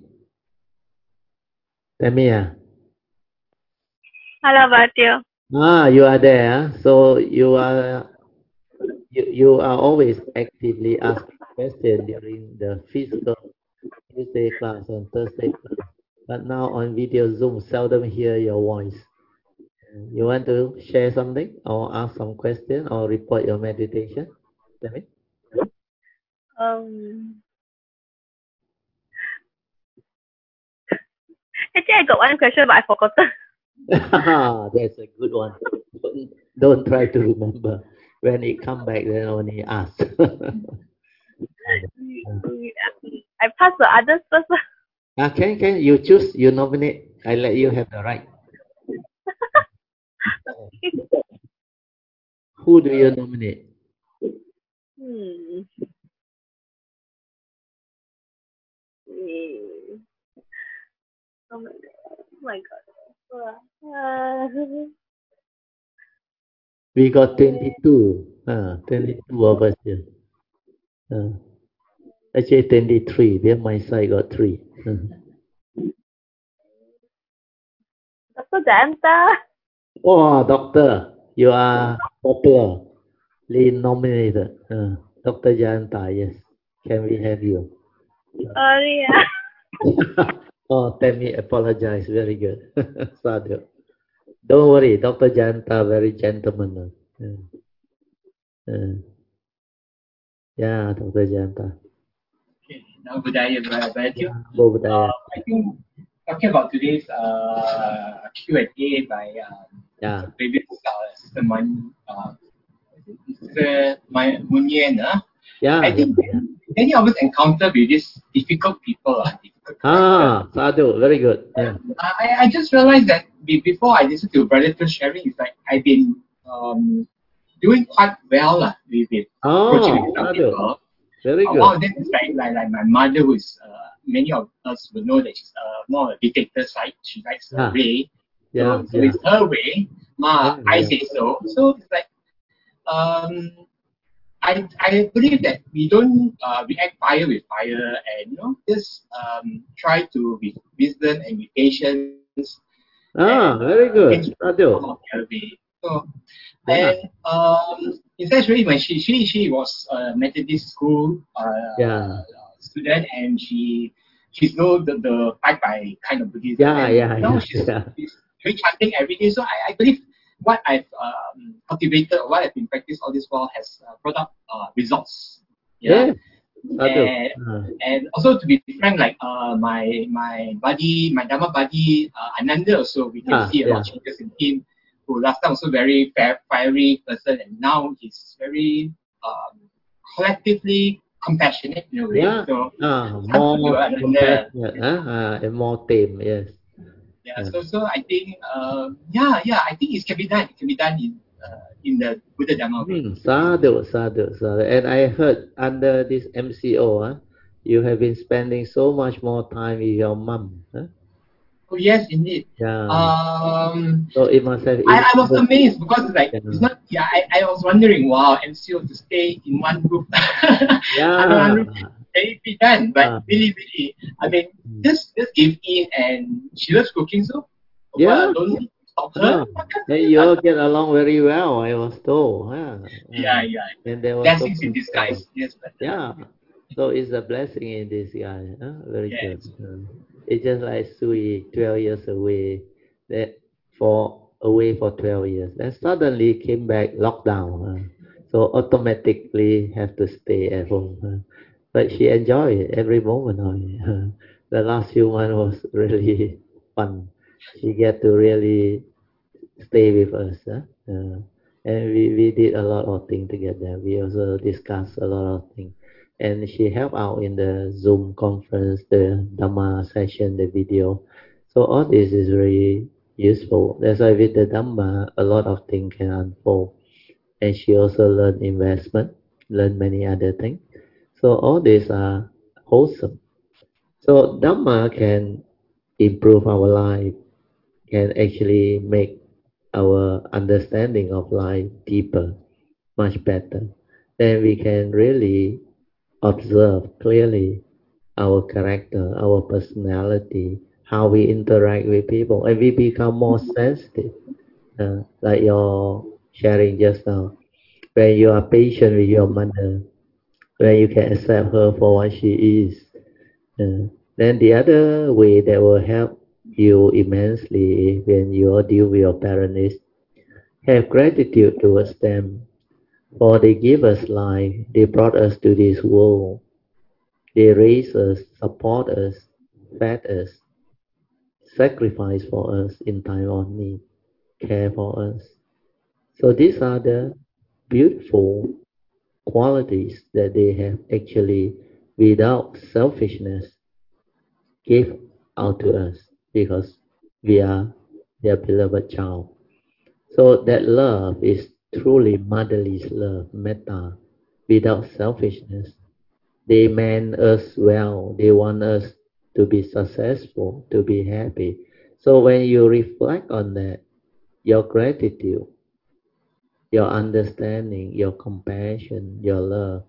Temi, ah? Hello, Bhatio. Ah, you are there. Huh? So you are you, you are always actively asking questions during the physical Tuesday class and Thursday class. But now on video Zoom, seldom hear your voice. You want to share something or ask some question or report your meditation? Temi? Um, actually, I got one question, but I forgot. That's a good one. Don't, don't try to remember. When it come back, then only ask. I pass the others first. Ah, can can you choose? You nominate. I let you have the right. Who do you nominate? Hmm. Oh my god. Oh my god. Uh, We got twenty-two. Ah, twenty-two of us here. Uh, actually, twenty-three. Then my side got three. Uh. Doctor Jayanta. Oh, doctor, you are popularly nominated. Uh, Doctor Jayanta, yes. Can we have you? Oh yeah. Oh, Temi apologize. Very good. Sadhu. Don't worry, Doctor Jayanta, very gentleman. Uh, uh, yeah, Doctor Jayanta. Okay, now Budaya Bhatio. Budaya. Uh, I think talking about today's uh, Q and A by um, Yeah. previous uh, Sister Man, uh, Sister Munyen, uh, Yeah. I think yeah. many of us encounter with these difficult people. Uh, difficult ah, Sadhu, very good. Yeah. I, I just realized that be, before I listened to Brother Phil sharing, it's like I've been um, doing quite well uh, with it. Approaching with some Sadhu. people. Very Uh, good. one of them is like, like, like my mother, who is, uh, many of us will know that she's uh, more a dictator side. She likes her Ah. way. Yeah, So, so yeah. it's her way. Ma, Yeah, I yeah. say so. So it's like, um, I I believe that we don't uh, react fire with fire, and you know just um, try to be wisdom and be patience. Ah, And very uh, good. things Sadhu. will come way. So Yeah. and um, essentially when she she she was a Methodist school uh, Yeah. student, and she she's know the the fight by kind of Buddhism, Yeah, and yeah, now yeah, she's, yeah. she's doing chanting every day. So I, I believe what I've um, cultivated, or what I've been practiced all this while has uh, brought up uh, results. Yeah. Yeah. Sadhu. And Ah. and also to be frank, like uh my my buddy, my Dharma buddy uh, Ananda, also we can Ah, see a yeah. lot of changes in him. Who last time also very fair, fiery person, and now he's very um, collectively compassionate in a way. Yeah. So Ah, Sadhu more Ananda. compassionate, huh? Ah, and more tame, yes. Yeah. Yeah. So so I think um yeah yeah I think it can be done. It can be done in uh, in the Buddha Dharma way. Hmm, sadhu, sadhu, sadhu. And I heard under this M C O, huh, you have been spending so much more time with your mom. Huh? Oh yes, indeed. Yeah. Um, So it must have I, I was improved. amazed because like it's Yeah. not yeah I, I was wondering, wow, M C O to stay in one group under one Yeah. roof, can it be done? But Ah. really really I mean just just give in, and she loves cooking, so Yeah. well, don't stop Ah. her. And you all get along very well, I was told. Huh? Yeah, Ah. yeah. And there was so Blessings in much joy. disguise. Yes, but uh, Yeah. So it's a blessing in disguise. Huh? Very good. yes. Uh, it's just like Sui, twelve years away, that for away for twelve years. Then suddenly came back lockdown. Uh, so automatically have to stay at home. Uh, but she enjoyed it every moment of it. Uh, the last few months was really fun. She get to really stay with us. Huh? Uh, and we, we did a lot of things together. We also discussed a lot of things. And she helped out in the Zoom conference, the Dhamma session, the video. So all this is very useful. That's why with the Dhamma, a lot of things can unfold. And she also learned investment, learned many other things. So all these are wholesome. So Dhamma can improve our life, can actually make our understanding of life deeper, much better. Then we can really observe clearly our character, our personality, how we interact with people, and we become more sensitive. Uh, like your sharing just now, when you are patient with your mother, when you can accept her for what she is. Uh, then the other way that will help you immensely when you deal with your parents is have gratitude towards them, for they give us life, they brought us to this world, they raised us, support us, fed us, sacrifice for us in time of need, care for us. So these are the beautiful qualities that they have actually, without selfishness, gave out to us because we are their beloved child. So that love is truly motherly love, metta, without selfishness. They meant us well. They want us to be successful, to be happy. So when you reflect on that, your gratitude, your understanding, your compassion, your love,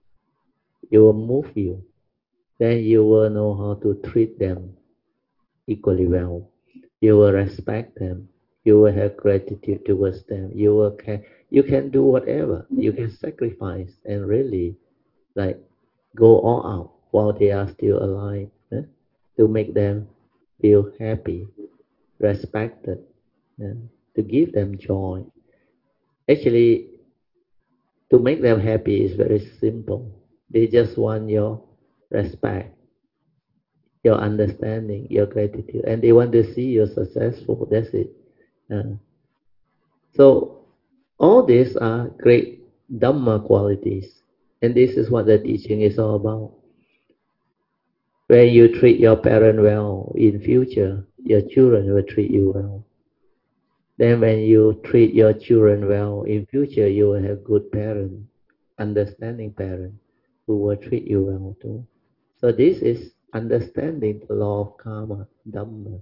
it will move you. Then you will know how to treat them equally well. You will respect them. You will have gratitude towards them. You will can you can do whatever. You can sacrifice and really like go all out while they are still alive, eh, to make them feel happy, respected, eh, to give them joy. Actually, to make them happy is very simple. They just want your respect, your understanding, your gratitude, and they want to see you successful. That's it. Uh, so all these are great Dhamma qualities, and this is what the teaching is all about. When you treat your parent well, in future, your children will treat you well. Then when you treat your children well, in future, you will have good parents, understanding parents, who will treat you well too. So this is understanding the law of karma, Dhamma.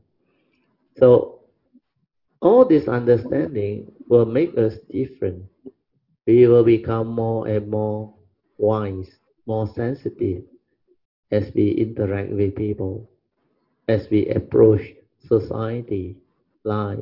So all this understanding will make us different. we will become more and more wise, more sensitive as we interact with people, as we approach society, life,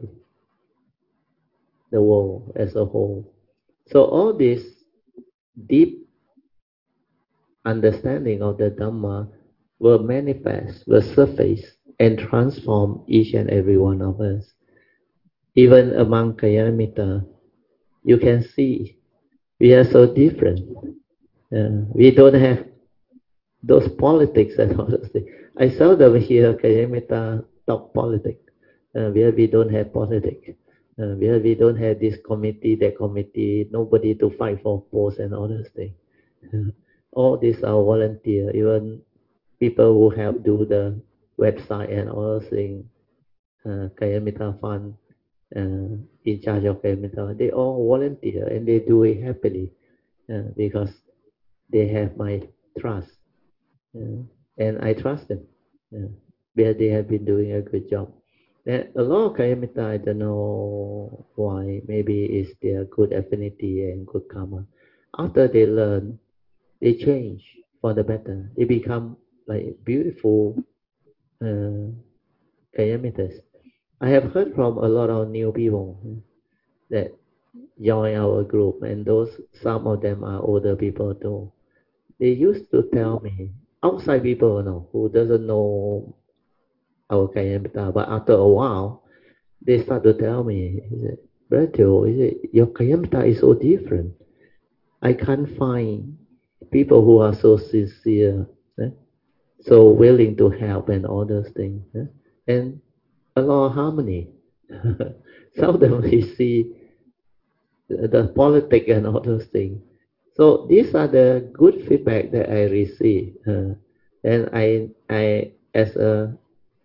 the world as a whole. So all this deep understanding of the Dhamma will manifest, will surface and transform each and every one of us. Even among Kalyana, you can see we are so different. Uh, we don't have those politics and all those things. I seldom hear Kalyana talk politics, uh, where we don't have politics, uh, where we don't have this committee, that committee, nobody to fight for posts and all those things. Uh, all these are volunteer, even people who help do the website and all those things, uh, Kalyana Fund, uh, in charge of Kalyana, they all volunteer and they do it happily uh, because they have my trust. Uh, and I trust them. Uh, where they have been doing a good job. And a lot of Kalyana, I don't know why, maybe it's their good affinity and good karma. After they learn, they change for the better. They become like beautiful uh, Kalyanitas. I have heard from a lot of new people that join our group, and those some of them are older people too. They used to tell me, outside people, you know, who doesn't know our Kalyana, but after a while, they start to tell me, Brother Teo, is it, your Kalyana is so different. I can't find people who are so sincere, eh? So willing to help and all those things, eh? And a lot of harmony. Seldom we see the, the politics and all those things. So these are the good feedback that I receive, uh, and I, I as a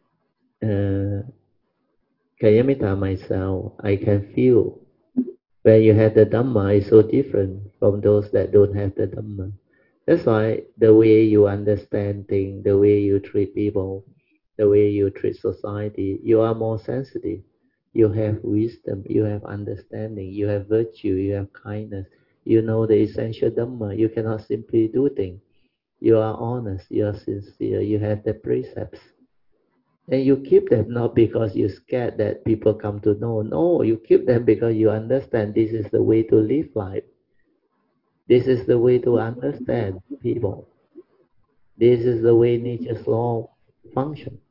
uh, Kalyana myself, I can feel when you have the Dhamma is so different from those that don't have the Dhamma. That's why the way you understand things, the way you treat people, the way you treat society, you are more sensitive. You have wisdom, you have understanding, you have virtue, you have kindness. You know the essential Dhamma. You cannot simply do things. You are honest, you are sincere, you have the precepts. And you keep them not because you're scared that people come to know. No, you keep them because you understand this is the way to live life. This is the way to understand people. This is the way nature's law function.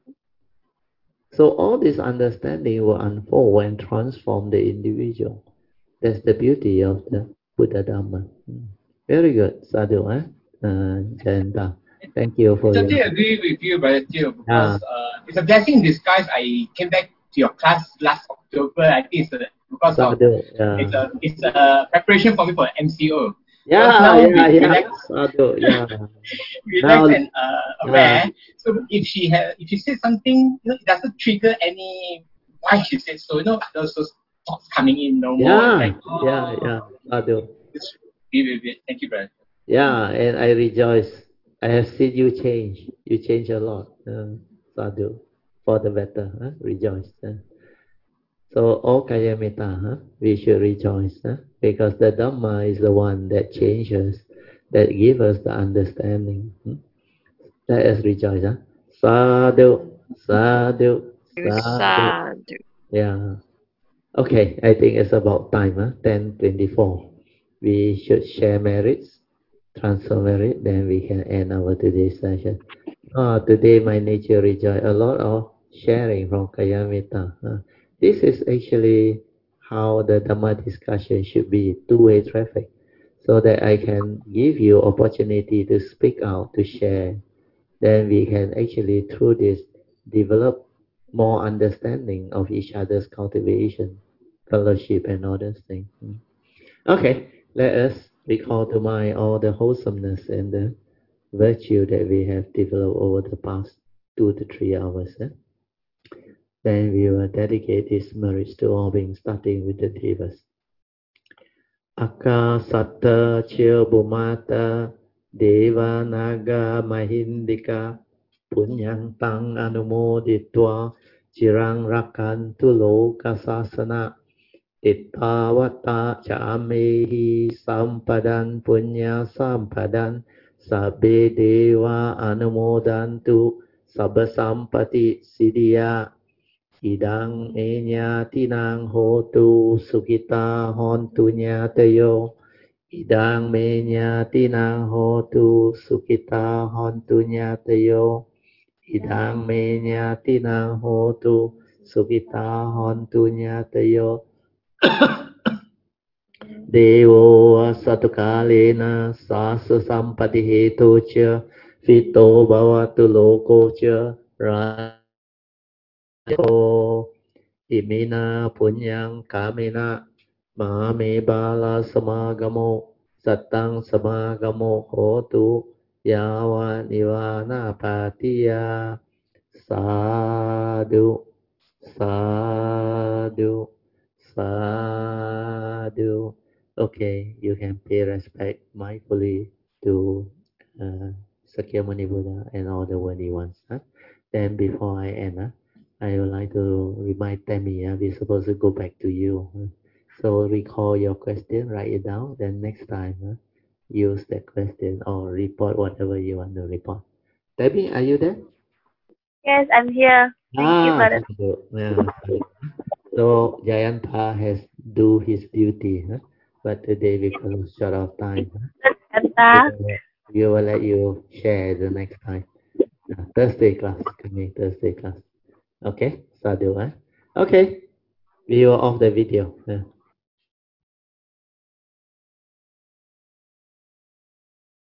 So all this understanding will unfold and transform the individual. That's the beauty of the Buddha Dhamma. Very good, Sadhu, eh? Uh, Jayanta. Thank you for I totally your... agree with you, Brother Teo, because yeah. uh, it's a blessing in disguise. I came back to your class last October. I think it's a, because Sadhu, of yeah. it's a it's a preparation for me for M C O. Yeah, now yeah, we yeah. relax, Sadhu, yeah. relax Now, and uh, aware. yeah. So if she had, if she said something, you know, it doesn't trigger any why she said so. You know, those, those thoughts coming in no more. Yeah, Like, oh, yeah, yeah. Sadhu. It's really, really, thank you, brother. Yeah, and I rejoice. I have seen you change. You change a lot, uh, Sadhu, for the better. Huh? Rejoice. Huh? So all Kalyana, huh? We should rejoice, huh? Because the Dhamma is the one that changes, that gives us the understanding. Hmm? Let us rejoice. Huh? Sadhu, sadhu, sadhu. Sadhu. Yeah. Okay, I think it's about time, huh? ten twenty-four. We should share merits, transfer merit, then we can end our today's session. Oh, today my nature rejoice. A lot of sharing from Kalyana. Huh? This is actually how the Dhamma discussion should be, two-way traffic, so that I can give you opportunity to speak out, to share. Then we can actually, through this, develop more understanding of each other's cultivation, fellowship, and all those things. Okay, let us recall to mind all the wholesomeness and the virtue that we have developed over the past two to three hours. Eh? Then we will dedicate this merits to all beings, starting with the devas. Akka satta chil bhumata deva naga mahindika punyang tang anumoditva chirang rakantu loka sasana Ittavata Chamehi Sampadan Punya Sampadan Sabbe Deva Anumodantu Sabba Sampati Siddhya Idang Enya Tinang Hotu Sukita Hontu Nyatayo Idang Menya Tinang Hotu Sukita Hontu Nyatayo Idang Menya Tinang Hotu Sukita Hontu Nyatayo Devo Satukalena Sasa Sampati Hetocha Fito Bhavatu Lokocha Rajo Imina Punyang Kamena Mahame Bala Samagamo Satang Samagamo Hotu Yawa Nivana Patiya Sadhu Sadhu Sadhu. Okay, you can pay respect mindfully to uh, Sakyamuni Buddha and all the worthy ones. Huh? Then before I end, huh, I would like to remind Tammy, uh, we're supposed to go back to you. Huh? So recall your question, write it down, then next time huh, use that question or report whatever you want to report. Tammy, are you there? Yes, I'm here. Thank you Ah, for the so, yeah, so so Jayanta has do his duty, huh? But today because of short of time, huh? we, Santa. will, we will let you share the next time. Uh, Thursday class, coming Thursday class. Okay, Sadhu, huh? Okay, we will off the video. Yeah.